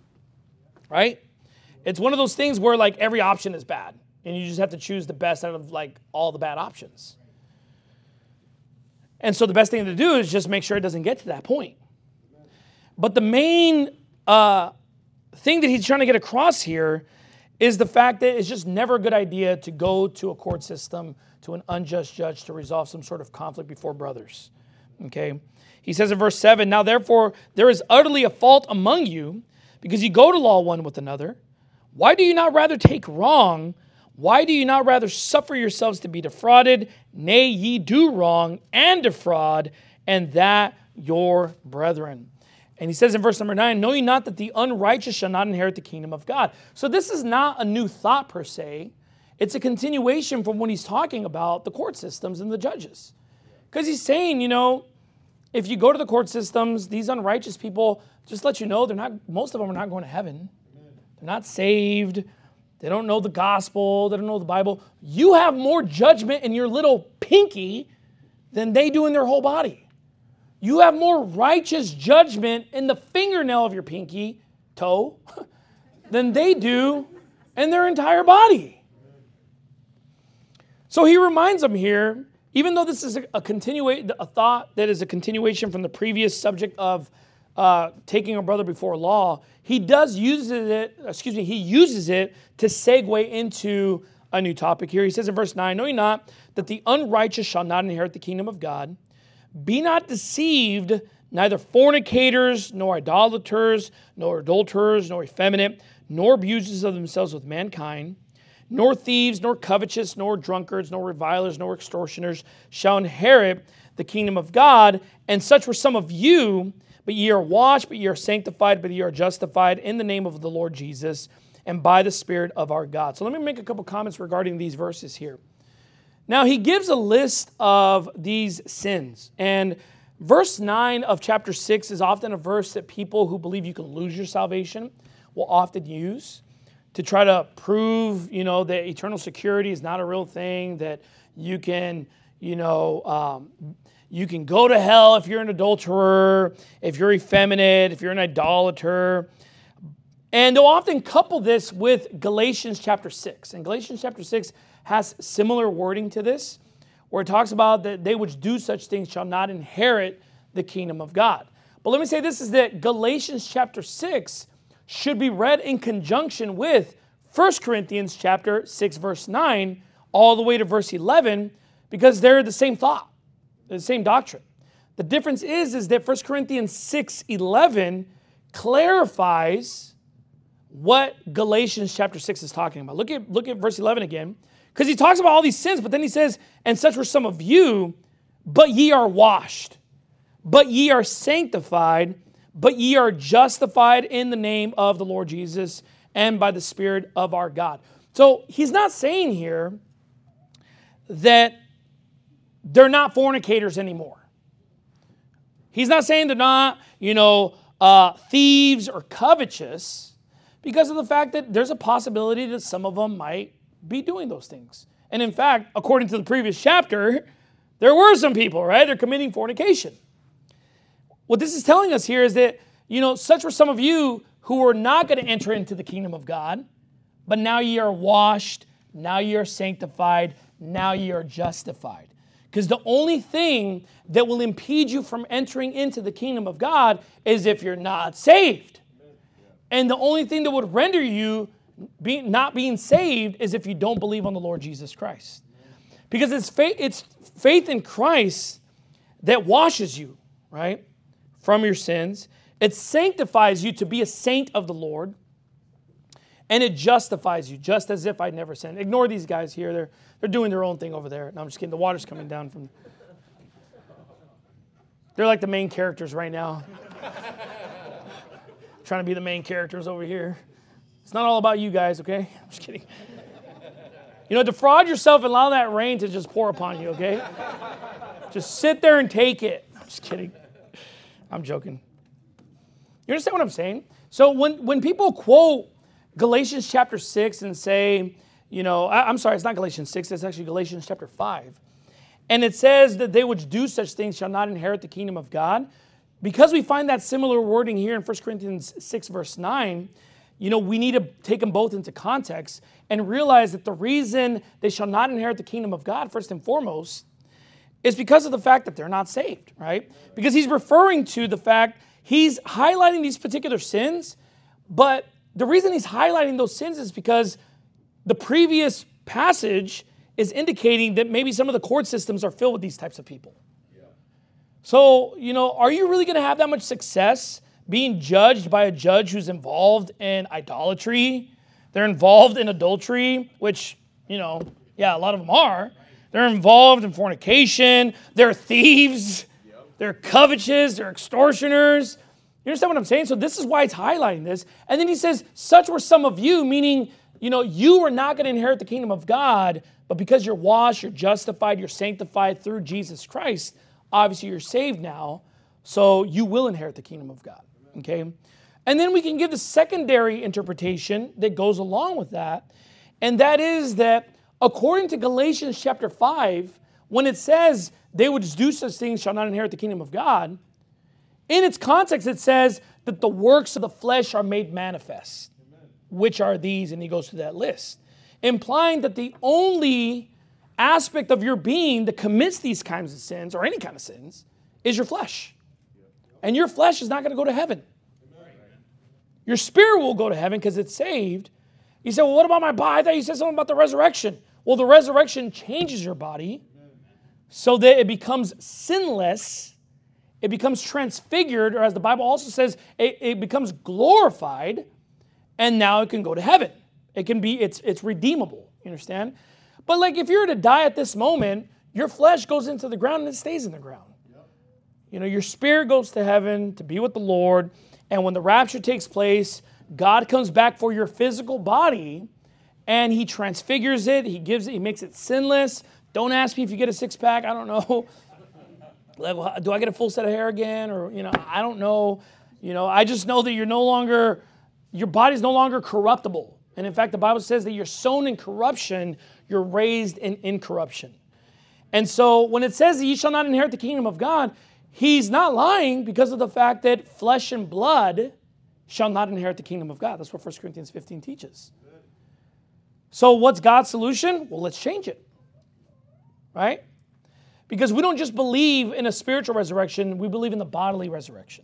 right? It's one of those things where, like, every option is bad. And you just have to choose the best out of, like, all the bad options. And so the best thing to do is just make sure it doesn't get to that point. But the main uh, thing that he's trying to get across here is the fact that it's just never a good idea to go to a court system, to an unjust judge, to resolve some sort of conflict before brothers. Okay? He says in verse seven, "Now therefore there is utterly a fault among you, because you go to law one with another. Why do you not rather take wrong? Why do you not rather suffer yourselves to be defrauded? Nay, ye do wrong and defraud, and that your brethren." And he says in verse number nine, "Know ye not that the unrighteous shall not inherit the kingdom of God?" So this is not a new thought per se. It's a continuation from when he's talking about the court systems and the judges. Because he's saying, you know, if you go to the court systems, these unrighteous people, just let you know, they're not. Most of them are not going to heaven. They're not saved. They don't know the gospel. They don't know the Bible. You have more judgment in your little pinky than they do in their whole body. You have more righteous judgment in the fingernail of your pinky toe than they do in their entire body. So he reminds them here, even though this is a, a, continua- a thought that is a continuation from the previous subject of uh, taking a brother before law, he does use it, excuse me, he uses it to segue into a new topic here. He says in verse nine, "Know ye not that the unrighteous shall not inherit the kingdom of God? Be not deceived, neither fornicators, nor idolaters, nor adulterers, nor effeminate, nor abusers of themselves with mankind, nor thieves, nor covetous, nor drunkards, nor revilers, nor extortioners shall inherit the kingdom of God. And such were some of you, but But ye are washed, but ye are sanctified, but ye are justified in the name of the Lord Jesus and by the Spirit of our God. So let me make a couple comments regarding these verses here. Now, he gives a list of these sins. And verse nine of chapter six is often a verse that people who believe you can lose your salvation will often use to try to prove, you know, that eternal security is not a real thing, that you can, you know, um, you can go to hell if you're an adulterer, if you're effeminate, if you're an idolater. And they'll often couple this with Galatians chapter six. And Galatians chapter six has similar wording to this, where it talks about that they which do such things shall not inherit the kingdom of God. But let me say this, is that Galatians chapter six should be read in conjunction with First Corinthians chapter six, verse nine, all the way to verse eleven, because they're the same thought, the same doctrine. The difference is, is that First Corinthians six eleven clarifies what Galatians chapter six is talking about. Look at, look at verse eleven again, because he talks about all these sins, but then he says, and such were some of you, but ye are washed, but ye are sanctified, but ye are justified in the name of the Lord Jesus and by the Spirit of our God. So he's not saying here that they're not fornicators anymore. He's not saying they're not, you know, uh, thieves or covetous, because of the fact that there's a possibility that some of them might be doing those things. And in fact, according to the previous chapter, there were some people, right? They're committing fornication. What this is telling us here is that, you know, such were some of you who were not going to enter into the kingdom of God, but now ye are washed, now ye are sanctified, now ye are justified. Because the only thing that will impede you from entering into the kingdom of God is if you're not saved. And the only thing that would render you be, not being saved is if you don't believe on the Lord Jesus Christ. Because it's faith, it's faith in Christ that washes you, right, from your sins. It sanctifies you to be a saint of the Lord. And it justifies you, just as if I'd never sinned. Ignore these guys here. They're, they're doing their own thing over there. No, I'm just kidding. The water's coming down from... They're like the main characters right now. Trying to be the main characters over here. It's not all about you guys, okay? I'm just kidding. You know, defraud yourself and allow that rain to just pour upon you, okay? Just sit there and take it. I'm just kidding. I'm joking. You understand what I'm saying? So when, when people quote Galatians chapter six and say, you know, I, I'm sorry, it's not Galatians six, it's actually Galatians chapter five. And it says that they which do such things shall not inherit the kingdom of God. Because we find that similar wording here in First Corinthians six, verse nine, you know, we need to take them both into context and realize that the reason they shall not inherit the kingdom of God, first and foremost, is because of the fact that they're not saved, right? Because he's referring to the fact, he's highlighting these particular sins, but the reason he's highlighting those sins is because the previous passage is indicating that maybe some of the court systems are filled with these types of people. So, you know, are you really going to have that much success being judged by a judge who's involved in idolatry? They're involved in adultery, which, you know, yeah, a lot of them are. They're involved in fornication. They're thieves. They're covetous. They're extortioners. You understand what I'm saying? So this is why it's highlighting this. And then he says, such were some of you, meaning, you know, you are not going to inherit the kingdom of God, but because you're washed, you're justified, you're sanctified through Jesus Christ, obviously you're saved now, so you will inherit the kingdom of God, okay? And then we can give the secondary interpretation that goes along with that, and that is that according to Galatians chapter five, when it says, they which do such things shall not inherit the kingdom of God, in its context it says that the works of the flesh are made manifest, which are these, and he goes through that list, implying that the only aspect of your being that commits these kinds of sins, or any kind of sins, is your flesh. And your flesh is not going to go to heaven. Your spirit will go to heaven because it's saved. You say, well, what about my body? I thought you said something about the resurrection. Well, the resurrection changes your body so that it becomes sinless. It becomes transfigured, or as the Bible also says, it, it becomes glorified, and now it can go to heaven. It can be, it's, it's redeemable. You understand? But like if you were to die at this moment, your flesh goes into the ground and it stays in the ground. Yep. You know, your spirit goes to heaven to be with the Lord, and when the rapture takes place, God comes back for your physical body, and he transfigures it, he gives it, he makes it sinless. Don't ask me if you get a six-pack, I don't know. Like, well, do I get a full set of hair again? Or, you know, I don't know. You know, I just know that you're no longer, your body's no longer corruptible. And in fact, the Bible says that you're sown in corruption, you're raised in incorruption. And so when it says that ye shall not inherit the kingdom of God, he's not lying because of the fact that flesh and blood shall not inherit the kingdom of God. That's what First Corinthians fifteen teaches. So what's God's solution? Well, let's change it. Right? Because we don't just believe in a spiritual resurrection, we believe in the bodily resurrection.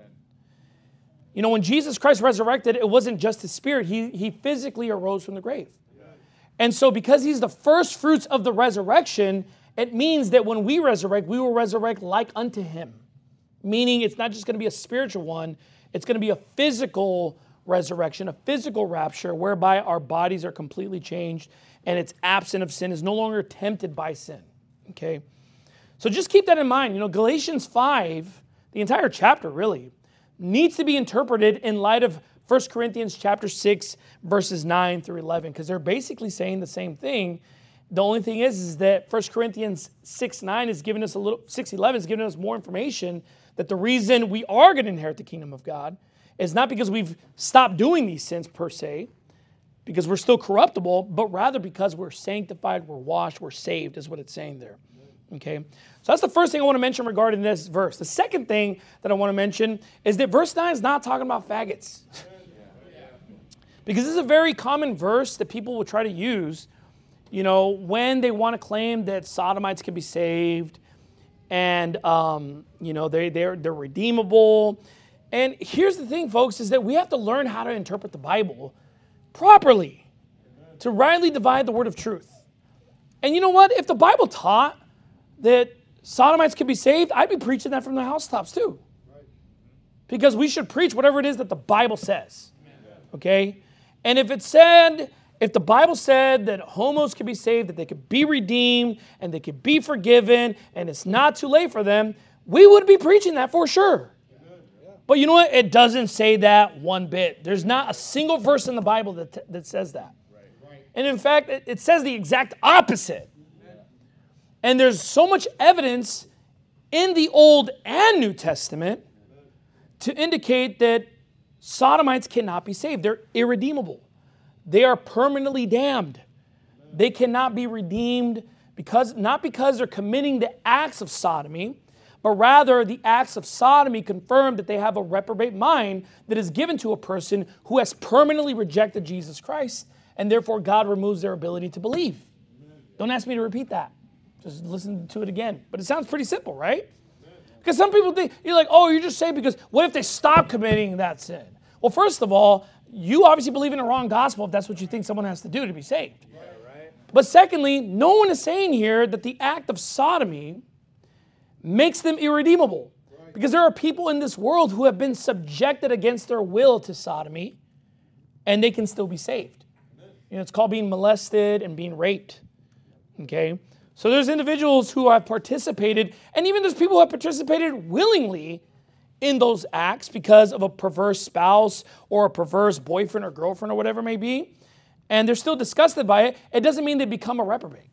You know, when Jesus Christ resurrected, it wasn't just his spirit. He, he physically arose from the grave. And so because he's the first fruits of the resurrection, it means that when we resurrect, we will resurrect like unto him. Meaning it's not just going to be a spiritual one, it's going to be a physical resurrection, a physical rapture, whereby our bodies are completely changed and it's absent of sin, is no longer tempted by sin. Okay? So just keep that in mind. You know, Galatians five, the entire chapter really, needs to be interpreted in light of First Corinthians chapter six, verses nine through eleven, because they're basically saying the same thing. The only thing is, is that First Corinthians six nine is giving us a little, six eleven is giving us more information that the reason we are going to inherit the kingdom of God is not because we've stopped doing these sins per se, because we're still corruptible, but rather because we're sanctified, we're washed, we're saved, is what it's saying there. Okay, so that's the first thing I want to mention regarding this verse. The second thing that I want to mention is that verse nine is not talking about faggots. Because this is a very common verse that people will try to use, you know, when they want to claim that sodomites can be saved and, um, you know, they, they're, they're redeemable. And here's the thing, folks, is that we have to learn how to interpret the Bible properly to rightly divide the word of truth. And you know what? If the Bible taught that sodomites could be saved, I'd be preaching that from the housetops too. Because we should preach whatever it is that the Bible says. Okay? And if it said, if the Bible said that homos could be saved, that they could be redeemed, and they could be forgiven, and it's not too late for them, we would be preaching that for sure. But you know what? It doesn't say that one bit. There's not a single verse in the Bible that, that says that. And in fact, it, it says the exact opposite. And there's so much evidence in the Old and New Testament to indicate that sodomites cannot be saved. They're irredeemable. They are permanently damned. They cannot be redeemed because not because they're committing the acts of sodomy, but rather the acts of sodomy confirm that they have a reprobate mind that is given to a person who has permanently rejected Jesus Christ, and therefore God removes their ability to believe. Don't ask me to repeat that. Just listen to it again. But it sounds pretty simple, right? Because some people think, you're like, oh, you're just saying because what if they stop committing that sin? Well, first of all, you obviously believe in the wrong gospel if that's what you think someone has to do to be saved. Yeah, right. But secondly, no one is saying here that the act of sodomy makes them irredeemable. Right. Because there are people in this world who have been subjected against their will to sodomy, and they can still be saved. You know, it's called being molested and being raped. Okay? So there's individuals who have participated, and even there's people who have participated willingly in those acts because of a perverse spouse or a perverse boyfriend or girlfriend or whatever it may be, and they're still disgusted by it. It doesn't mean they become a reprobate.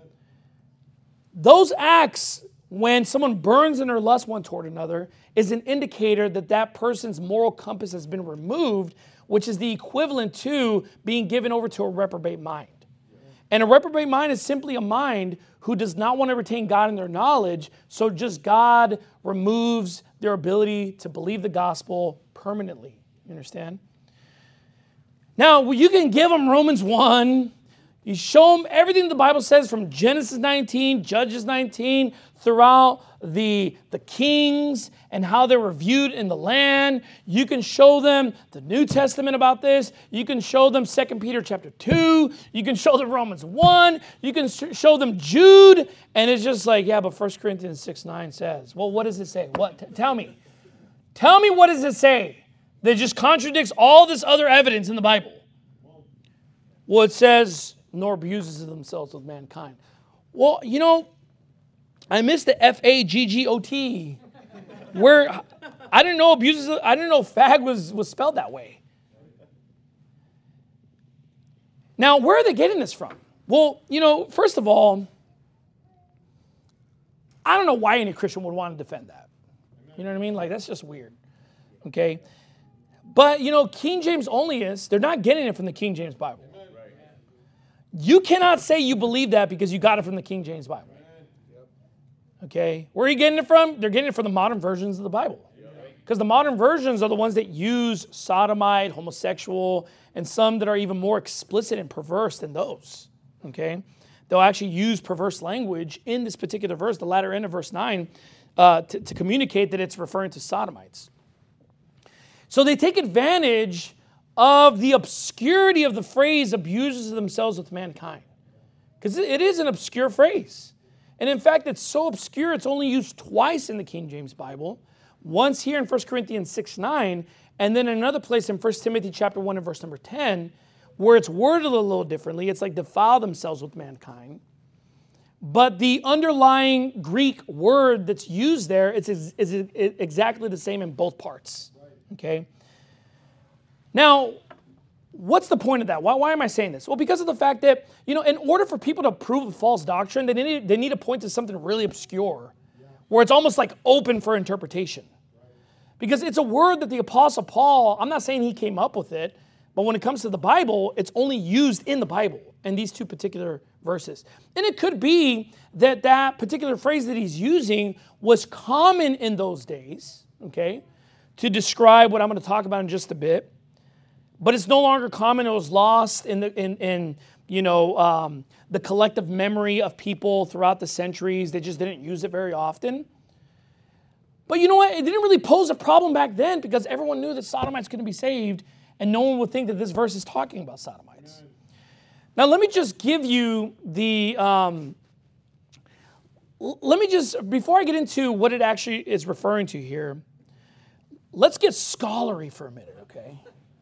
Those acts, when someone burns in their lust one toward another, is an indicator that that person's moral compass has been removed, which is the equivalent to being given over to a reprobate mind. And a reprobate mind is simply a mind who does not want to retain God in their knowledge, so just God removes their ability to believe the gospel permanently. You understand? Now, well, you can give them Romans one. You show them everything the Bible says from Genesis nineteen, Judges nineteen, throughout the, the kings and how they were viewed in the land. You can show them the New Testament about this. You can show them Second Peter chapter two. You can show them Romans one. You can show them Jude. And it's just like, yeah, but First Corinthians six nine says. Well, what does it say? What? T- tell me. Tell me what does it say that just contradicts all this other evidence in the Bible. Well, it says, nor abuses themselves with mankind. Well, you know, I missed the F A G G O T. Where I didn't know abuses, I didn't know fag was, was spelled that way. Now, where are they getting this from? Well, you know, first of all, I don't know why any Christian would want to defend that. You know what I mean? Like, that's just weird. Okay? But, you know, King James onlyists, they're not getting it from the King James Bible. You cannot say you believe that because you got it from the King James Bible. Okay? Where are you getting it from? They're getting it from the modern versions of the Bible. Because the modern versions are the ones that use sodomite, homosexual, and some that are even more explicit and perverse than those. Okay? They'll actually use perverse language in this particular verse, the latter end of verse nine, uh, to, to communicate that it's referring to sodomites. So they take advantage of the obscurity of the phrase abuses themselves with mankind. Because it is an obscure phrase. And in fact, it's so obscure, it's only used twice in the King James Bible. Once here in First Corinthians six nine, and then another place in First Timothy chapter one and verse number ten, where it's worded a little differently. It's like defile themselves with mankind. But the underlying Greek word that's used there is, is, is exactly the same in both parts. Okay? Now, what's the point of that? Why, why am I saying this? Well, because of the fact that, you know, in order for people to prove a false doctrine, they need, they need to point to something really obscure, where it's almost like open for interpretation. Because it's a word that the Apostle Paul, I'm not saying he came up with it, but when it comes to the Bible, it's only used in the Bible in these two particular verses. And it could be that that particular phrase that he's using was common in those days, okay, to describe what I'm going to talk about in just a bit. But it's no longer common. It was lost in the in, in you know um, the collective memory of people throughout the centuries. They just didn't use it very often. But you know what? It didn't really pose a problem back then because everyone knew that sodomites couldn't be saved, and no one would think that this verse is talking about sodomites. Now, let me just give you the. Um, let me just before I get into what it actually is referring to here. Let's get scholarly for a minute, okay?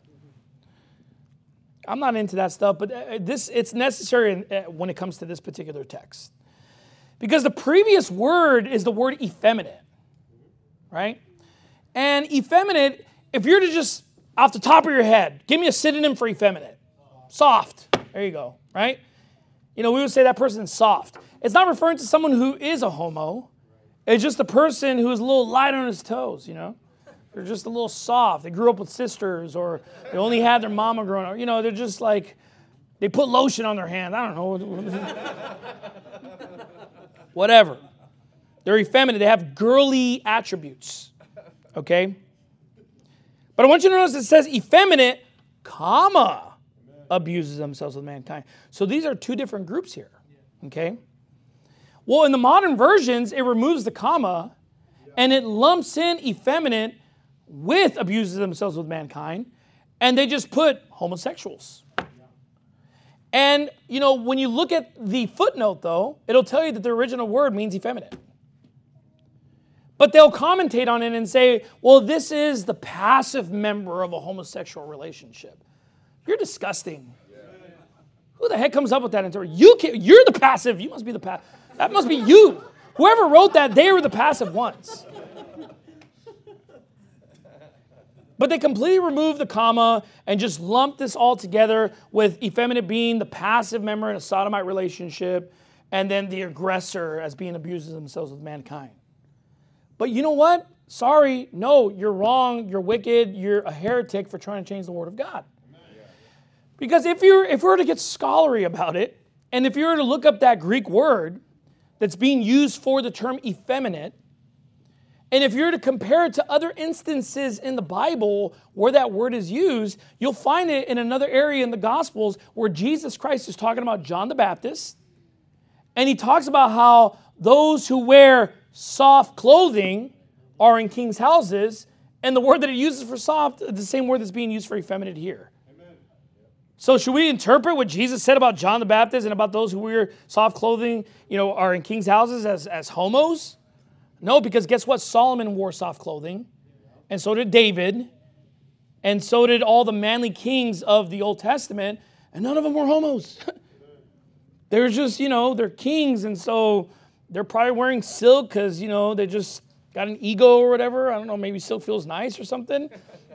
I'm not into that stuff, but this it's necessary when it comes to this particular text. Because the previous word is the word effeminate, right? And effeminate, if you're to just, off the top of your head, give me a synonym for effeminate. Soft. There you go, right? You know, we would say that person's soft. It's not referring to someone who is a homo. It's just a person who is a little light on his toes, you know? They're just a little soft. They grew up with sisters, or they only had their mama growing up. You know, they're just like, they put lotion on their hand. I don't know. Whatever. They're effeminate. They have girly attributes. Okay? But I want you to notice it says effeminate, comma, abuses themselves with mankind. So these are two different groups here. Okay? Well, in the modern versions, it removes the comma, and it lumps in effeminate with abuses themselves with mankind, and they just put homosexuals. And, you know, when you look at the footnote, though, it'll tell you that the original word means effeminate. But they'll commentate on it and say, well, this is the passive member of a homosexual relationship. You're disgusting. Who the heck comes up with that interpretation? You can, you're the passive. You must be the passive. That must be you. Whoever wrote that, they were the passive ones. But they completely removed the comma and just lumped this all together with effeminate being the passive member in a sodomite relationship and then the aggressor as being abuses themselves with mankind. But you know what? Sorry, no, you're wrong, you're wicked, you're a heretic for trying to change the Word of God. Because if you're if we were to get scholarly about it, and if you were to look up that Greek word that's being used for the term effeminate, and if you're to compare it to other instances in the Bible where that word is used, you'll find it in another area in the Gospels where Jesus Christ is talking about John the Baptist. And he talks about how those who wear soft clothing are in king's houses. And the word that it uses for soft is the same word that's being used for effeminate here. Amen. So should we interpret what Jesus said about John the Baptist and about those who wear soft clothing, you know, are in king's houses as, as homos? No, because guess what? Solomon wore soft clothing, and so did David, and so did all the manly kings of the Old Testament, and none of them were homos. They're just, you know, they're kings, and so they're probably wearing silk because, you know, they're just got an ego or whatever. I don't know, maybe still feels nice or something.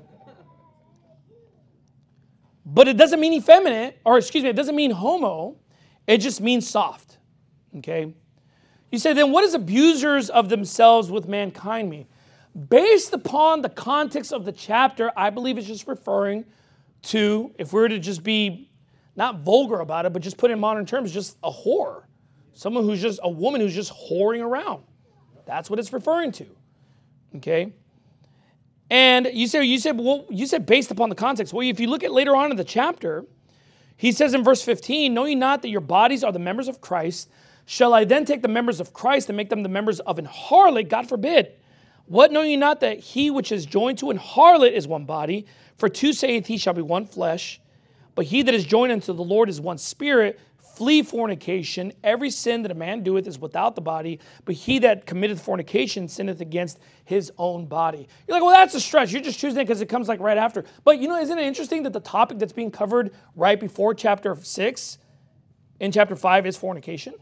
But it doesn't mean effeminate, or excuse me, it doesn't mean homo. It just means soft, okay? You say, then what does abusers of themselves with mankind mean? Based upon the context of the chapter, I believe it's just referring to, if we were to just be not vulgar about it, but just put it in modern terms, just a whore. Someone who's just, a woman who's just whoring around. That's what it's referring to, okay? And you say, you said, well, you said based upon the context. Well, if you look at later on in the chapter, he says in verse fifteen, know ye not that your bodies are the members of Christ? Shall I then take the members of Christ and make them the members of an harlot? God forbid. What know ye not that he which is joined to an harlot is one body? For two saith he shall be one flesh. But he that is joined unto the Lord is one spirit. Flee fornication. Every sin that a man doeth is without the body, but he that committeth fornication sinneth against his own body. You're like, well, that's a stretch. You're just choosing it because it comes like right after. But you know, isn't it interesting that the topic that's being covered right before chapter six, in chapter five, is fornication?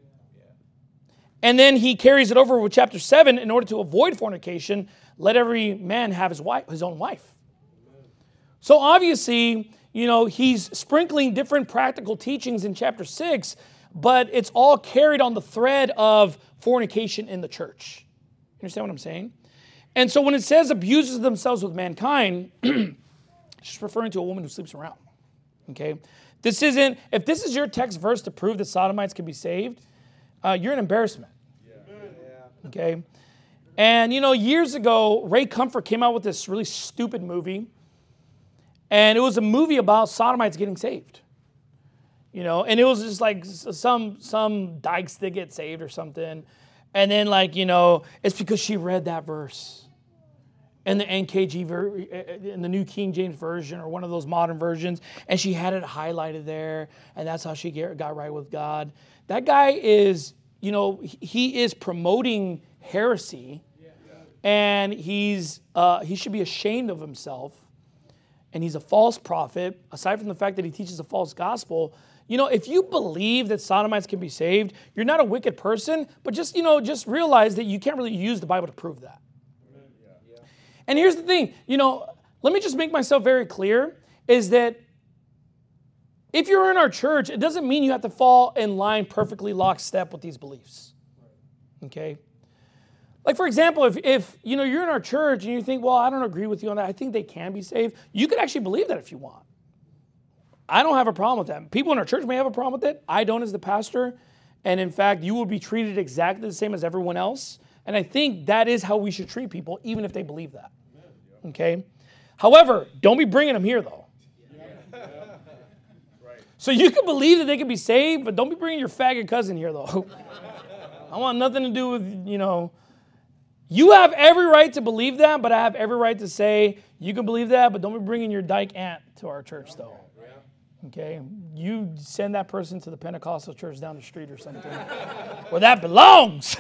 And then he carries it over with chapter seven, in order to avoid fornication, let every man have his wife, his own wife. So obviously, you know, he's sprinkling different practical teachings in chapter six, but it's all carried on the thread of fornication in the church. You understand what I'm saying? And so when it says abuses themselves with mankind, it's just referring to a woman who sleeps around. Okay? This isn't, if this is your text verse to prove that sodomites can be saved, uh, you're an embarrassment. Okay? And, you know, years ago, Ray Comfort came out with this really stupid movie. And it was a movie about sodomites getting saved. You know, and it was just like some some dykes that get saved or something. And then like, you know, it's because she read that verse in the N K J, ver- in the New King James Version or one of those modern versions. And she had it highlighted there. And that's how she get, got right with God. That guy is, you know, he is promoting heresy. And he's uh, he should be ashamed of himself. And he's a false prophet, aside from the fact that he teaches a false gospel. You know, if you believe that sodomites can be saved, you're not a wicked person, but just, you know, just realize that you can't really use the Bible to prove that. And here's the thing, you know, let me just make myself very clear, is that if you're in our church, it doesn't mean you have to fall in line perfectly lockstep with these beliefs. Okay? Like, for example, if, if you know, you're in our church and you think, well, I don't agree with you on that. I think they can be saved. You could actually believe that if you want. I don't have a problem with that. People in our church may have a problem with it. I don't as the pastor. And in fact, you will be treated exactly the same as everyone else. And I think that is how we should treat people, even if they believe that. Okay? However, don't be bringing them here, though. So you can believe that they can be saved, but don't be bringing your faggot cousin here, though. I want nothing to do with, you know... You have every right to believe that, but I have every right to say, you can believe that, but don't be bringing your dyke aunt to our church, though. Okay? You send that person to the Pentecostal church down the street or something, where that belongs.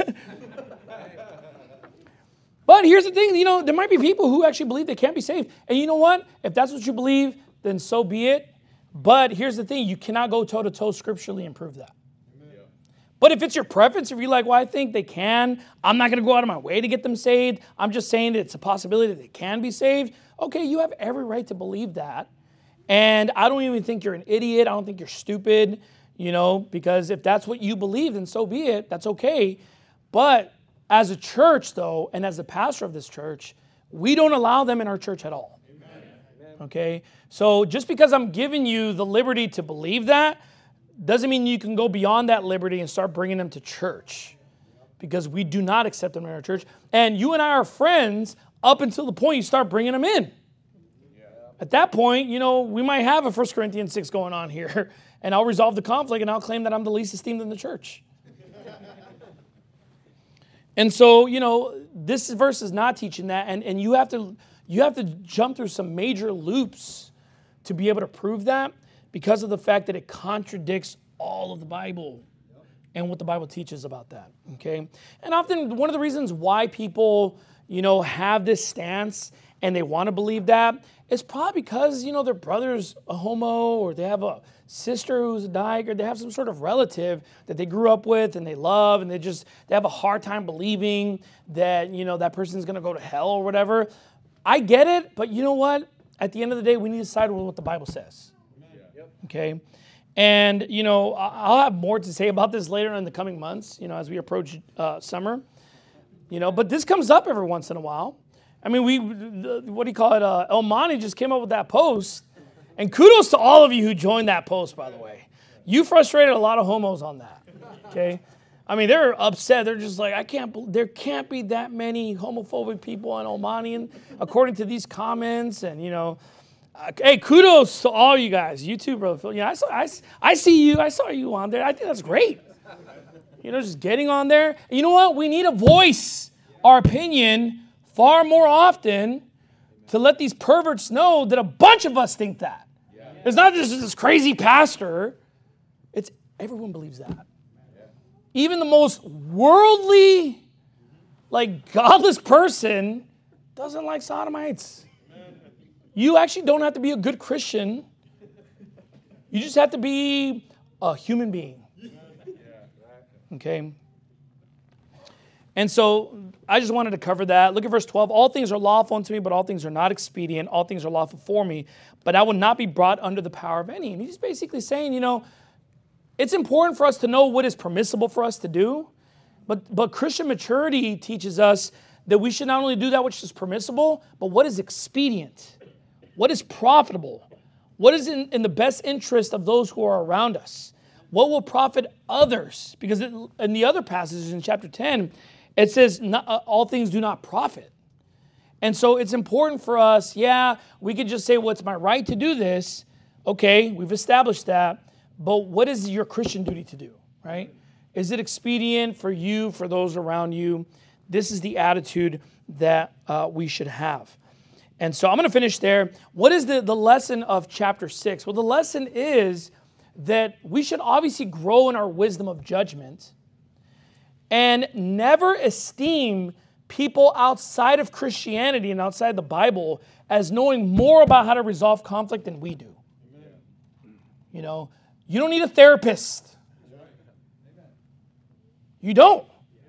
But here's the thing, you know, there might be people who actually believe they can't be saved. And you know what? If that's what you believe, then so be it. But here's the thing, you cannot go toe-to-toe scripturally and prove that. But if it's your preference, if you're like, well, I think they can, I'm not going to go out of my way to get them saved, I'm just saying that it's a possibility that they can be saved, okay, you have every right to believe that. And I don't even think you're an idiot. I don't think you're stupid, you know, because if that's what you believe, then so be it. That's okay. But as a church, though, and as the pastor of this church, we don't allow them in our church at all. Amen. Okay? So just because I'm giving you the liberty to believe that, doesn't mean you can go beyond that liberty and start bringing them to church, because we do not accept them in our church. And you and I are friends up until the point you start bringing them in. Yeah. At that point, you know, we might have a First Corinthians six going on here, and I'll resolve the conflict and I'll claim that I'm the least esteemed in the church. And so, you know, this verse is not teaching that, and, and you have to you have to jump through some major loops to be able to prove that, because of the fact that it contradicts all of the Bible and what the Bible teaches about that, okay? And often one of the reasons why people, you know, have this stance and they want to believe that, it's probably because, you know, their brother's a homo, or they have a sister who's a dyke, or they have some sort of relative that they grew up with and they love, and they just, they have a hard time believing that, you know, that person's going to go to hell or whatever. I get it, but you know what? At the end of the day, we need to decide what the Bible says. Okay? And, you know, I'll have more to say about this later in the coming months, you know, as we approach uh, summer. You know, but this comes up every once in a while. I mean, we, what do you call it? Uh, El Mani just came up with that post. And kudos to all of you who joined that post, by the way. You frustrated a lot of homos on that, okay? I mean, they're upset. They're just like, I can't, there can't be that many homophobic people on El Mani, and according to these comments. And, you know, uh, hey, kudos to all you guys. You too, Brother Phil. You know, I, saw, I, I see you. I saw you on there. I think that's great. You know, just getting on there. And you know what? We need to voice our opinion far more often to let these perverts know that a bunch of us think that. It's not just this crazy pastor. It's everyone believes that. Even the most worldly, like godless person doesn't like sodomites. You actually don't have to be a good Christian. You just have to be a human being. Okay? And so I just wanted to cover that. Look at verse twelve. All things are lawful unto me, but all things are not expedient. All things are lawful for me, but I will not be brought under the power of any. And he's basically saying, you know, it's important for us to know what is permissible for us to do, but, but Christian maturity teaches us that we should not only do that which is permissible, but what is expedient, what is profitable, what is in, in the best interest of those who are around us, what will profit others. Because it, in the other passages in chapter ten, it says not, uh, all things do not profit. And so it's important for us, yeah, we could just say, well, it's my right to do this. Okay, we've established that. But what is your Christian duty to do, right? Is it expedient for you, for those around you? This is the attitude that uh, we should have. And so I'm going to finish there. What is the, the lesson of chapter six? Well, the lesson is that we should obviously grow in our wisdom of judgment and never esteem people outside of Christianity and outside the Bible as knowing more about how to resolve conflict than we do. Amen. You know, you don't need a therapist. You don't.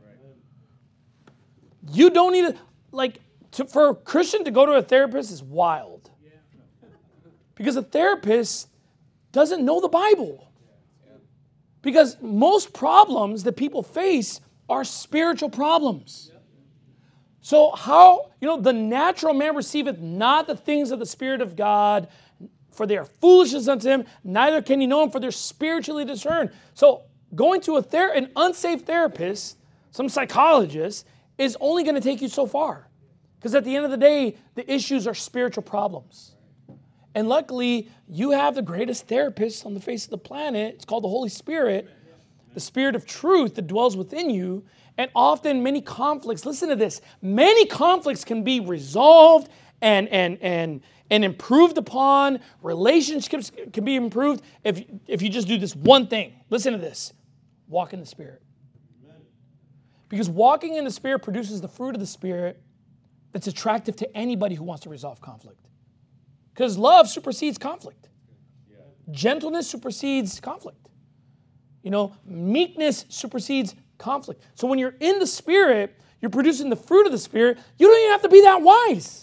You don't need a, like, to, for a Christian to go to a therapist is wild. Because a therapist doesn't know the Bible. Because most problems that people face are spiritual problems. So how, you know, the natural man receiveth not the things of the Spirit of God, for they are foolishness unto him, neither can he know them, for they're spiritually discerned. So going to a ther- an unsafe therapist, some psychologist, is only going to take you so far. Because at the end of the day, the issues are spiritual problems. And luckily, you have the greatest therapist on the face of the planet. It's called the Holy Spirit, the Spirit of truth that dwells within you. And often many conflicts, listen to this, many conflicts can be resolved and, and, and, and improved upon. Relationships can be improved if, if you just do this one thing. Listen to this. Walk in the Spirit. Amen. Because walking in the Spirit produces the fruit of the Spirit that's attractive to anybody who wants to resolve conflict. Because love supersedes conflict. Yeah. Gentleness supersedes conflict. You know, meekness supersedes conflict. So when you're in the Spirit, you're producing the fruit of the Spirit. You don't even have to be that wise.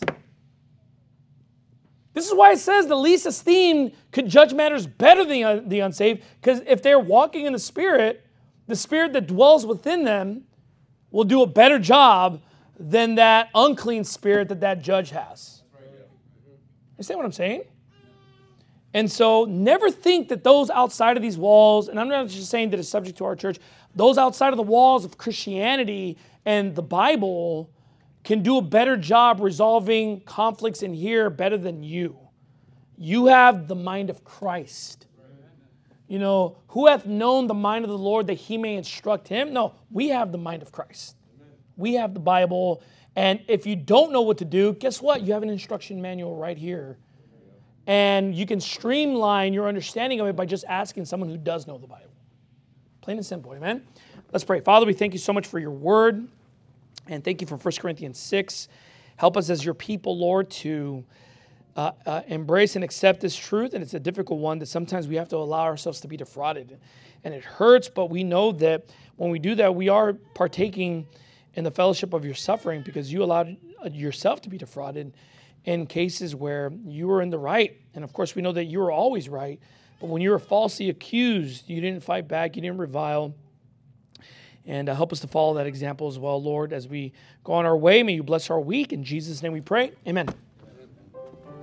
This is why it says the least esteemed could judge matters better than the unsaved, because if they're walking in the Spirit, the Spirit that dwells within them will do a better job than that unclean spirit that that judge has. Understand what I'm saying? And so never think that those outside of these walls, and I'm not just saying that it's subject to our church, those outside of the walls of Christianity and the Bible can do a better job resolving conflicts in here better than you. You have the mind of Christ. You know, who hath known the mind of the Lord that he may instruct him? No, we have the mind of Christ. We have the Bible. And if you don't know what to do, guess what? You have an instruction manual right here. And you can streamline your understanding of it by just asking someone who does know the Bible. Plain and simple, amen? Let's pray. Father, we thank you so much for your word. And thank you for First Corinthians six. Help us as your people, Lord, to uh, uh, embrace and accept this truth. And it's a difficult one that sometimes we have to allow ourselves to be defrauded. And it hurts, but we know that when we do that, we are partaking in the fellowship of your suffering because you allowed yourself to be defrauded in cases where you were in the right. And of course, we know that you were always right. But when you were falsely accused, you didn't fight back, you didn't revile. And uh, help us to follow that example as well, Lord, as we go on our way. May you bless our week. In Jesus' name we pray. Amen.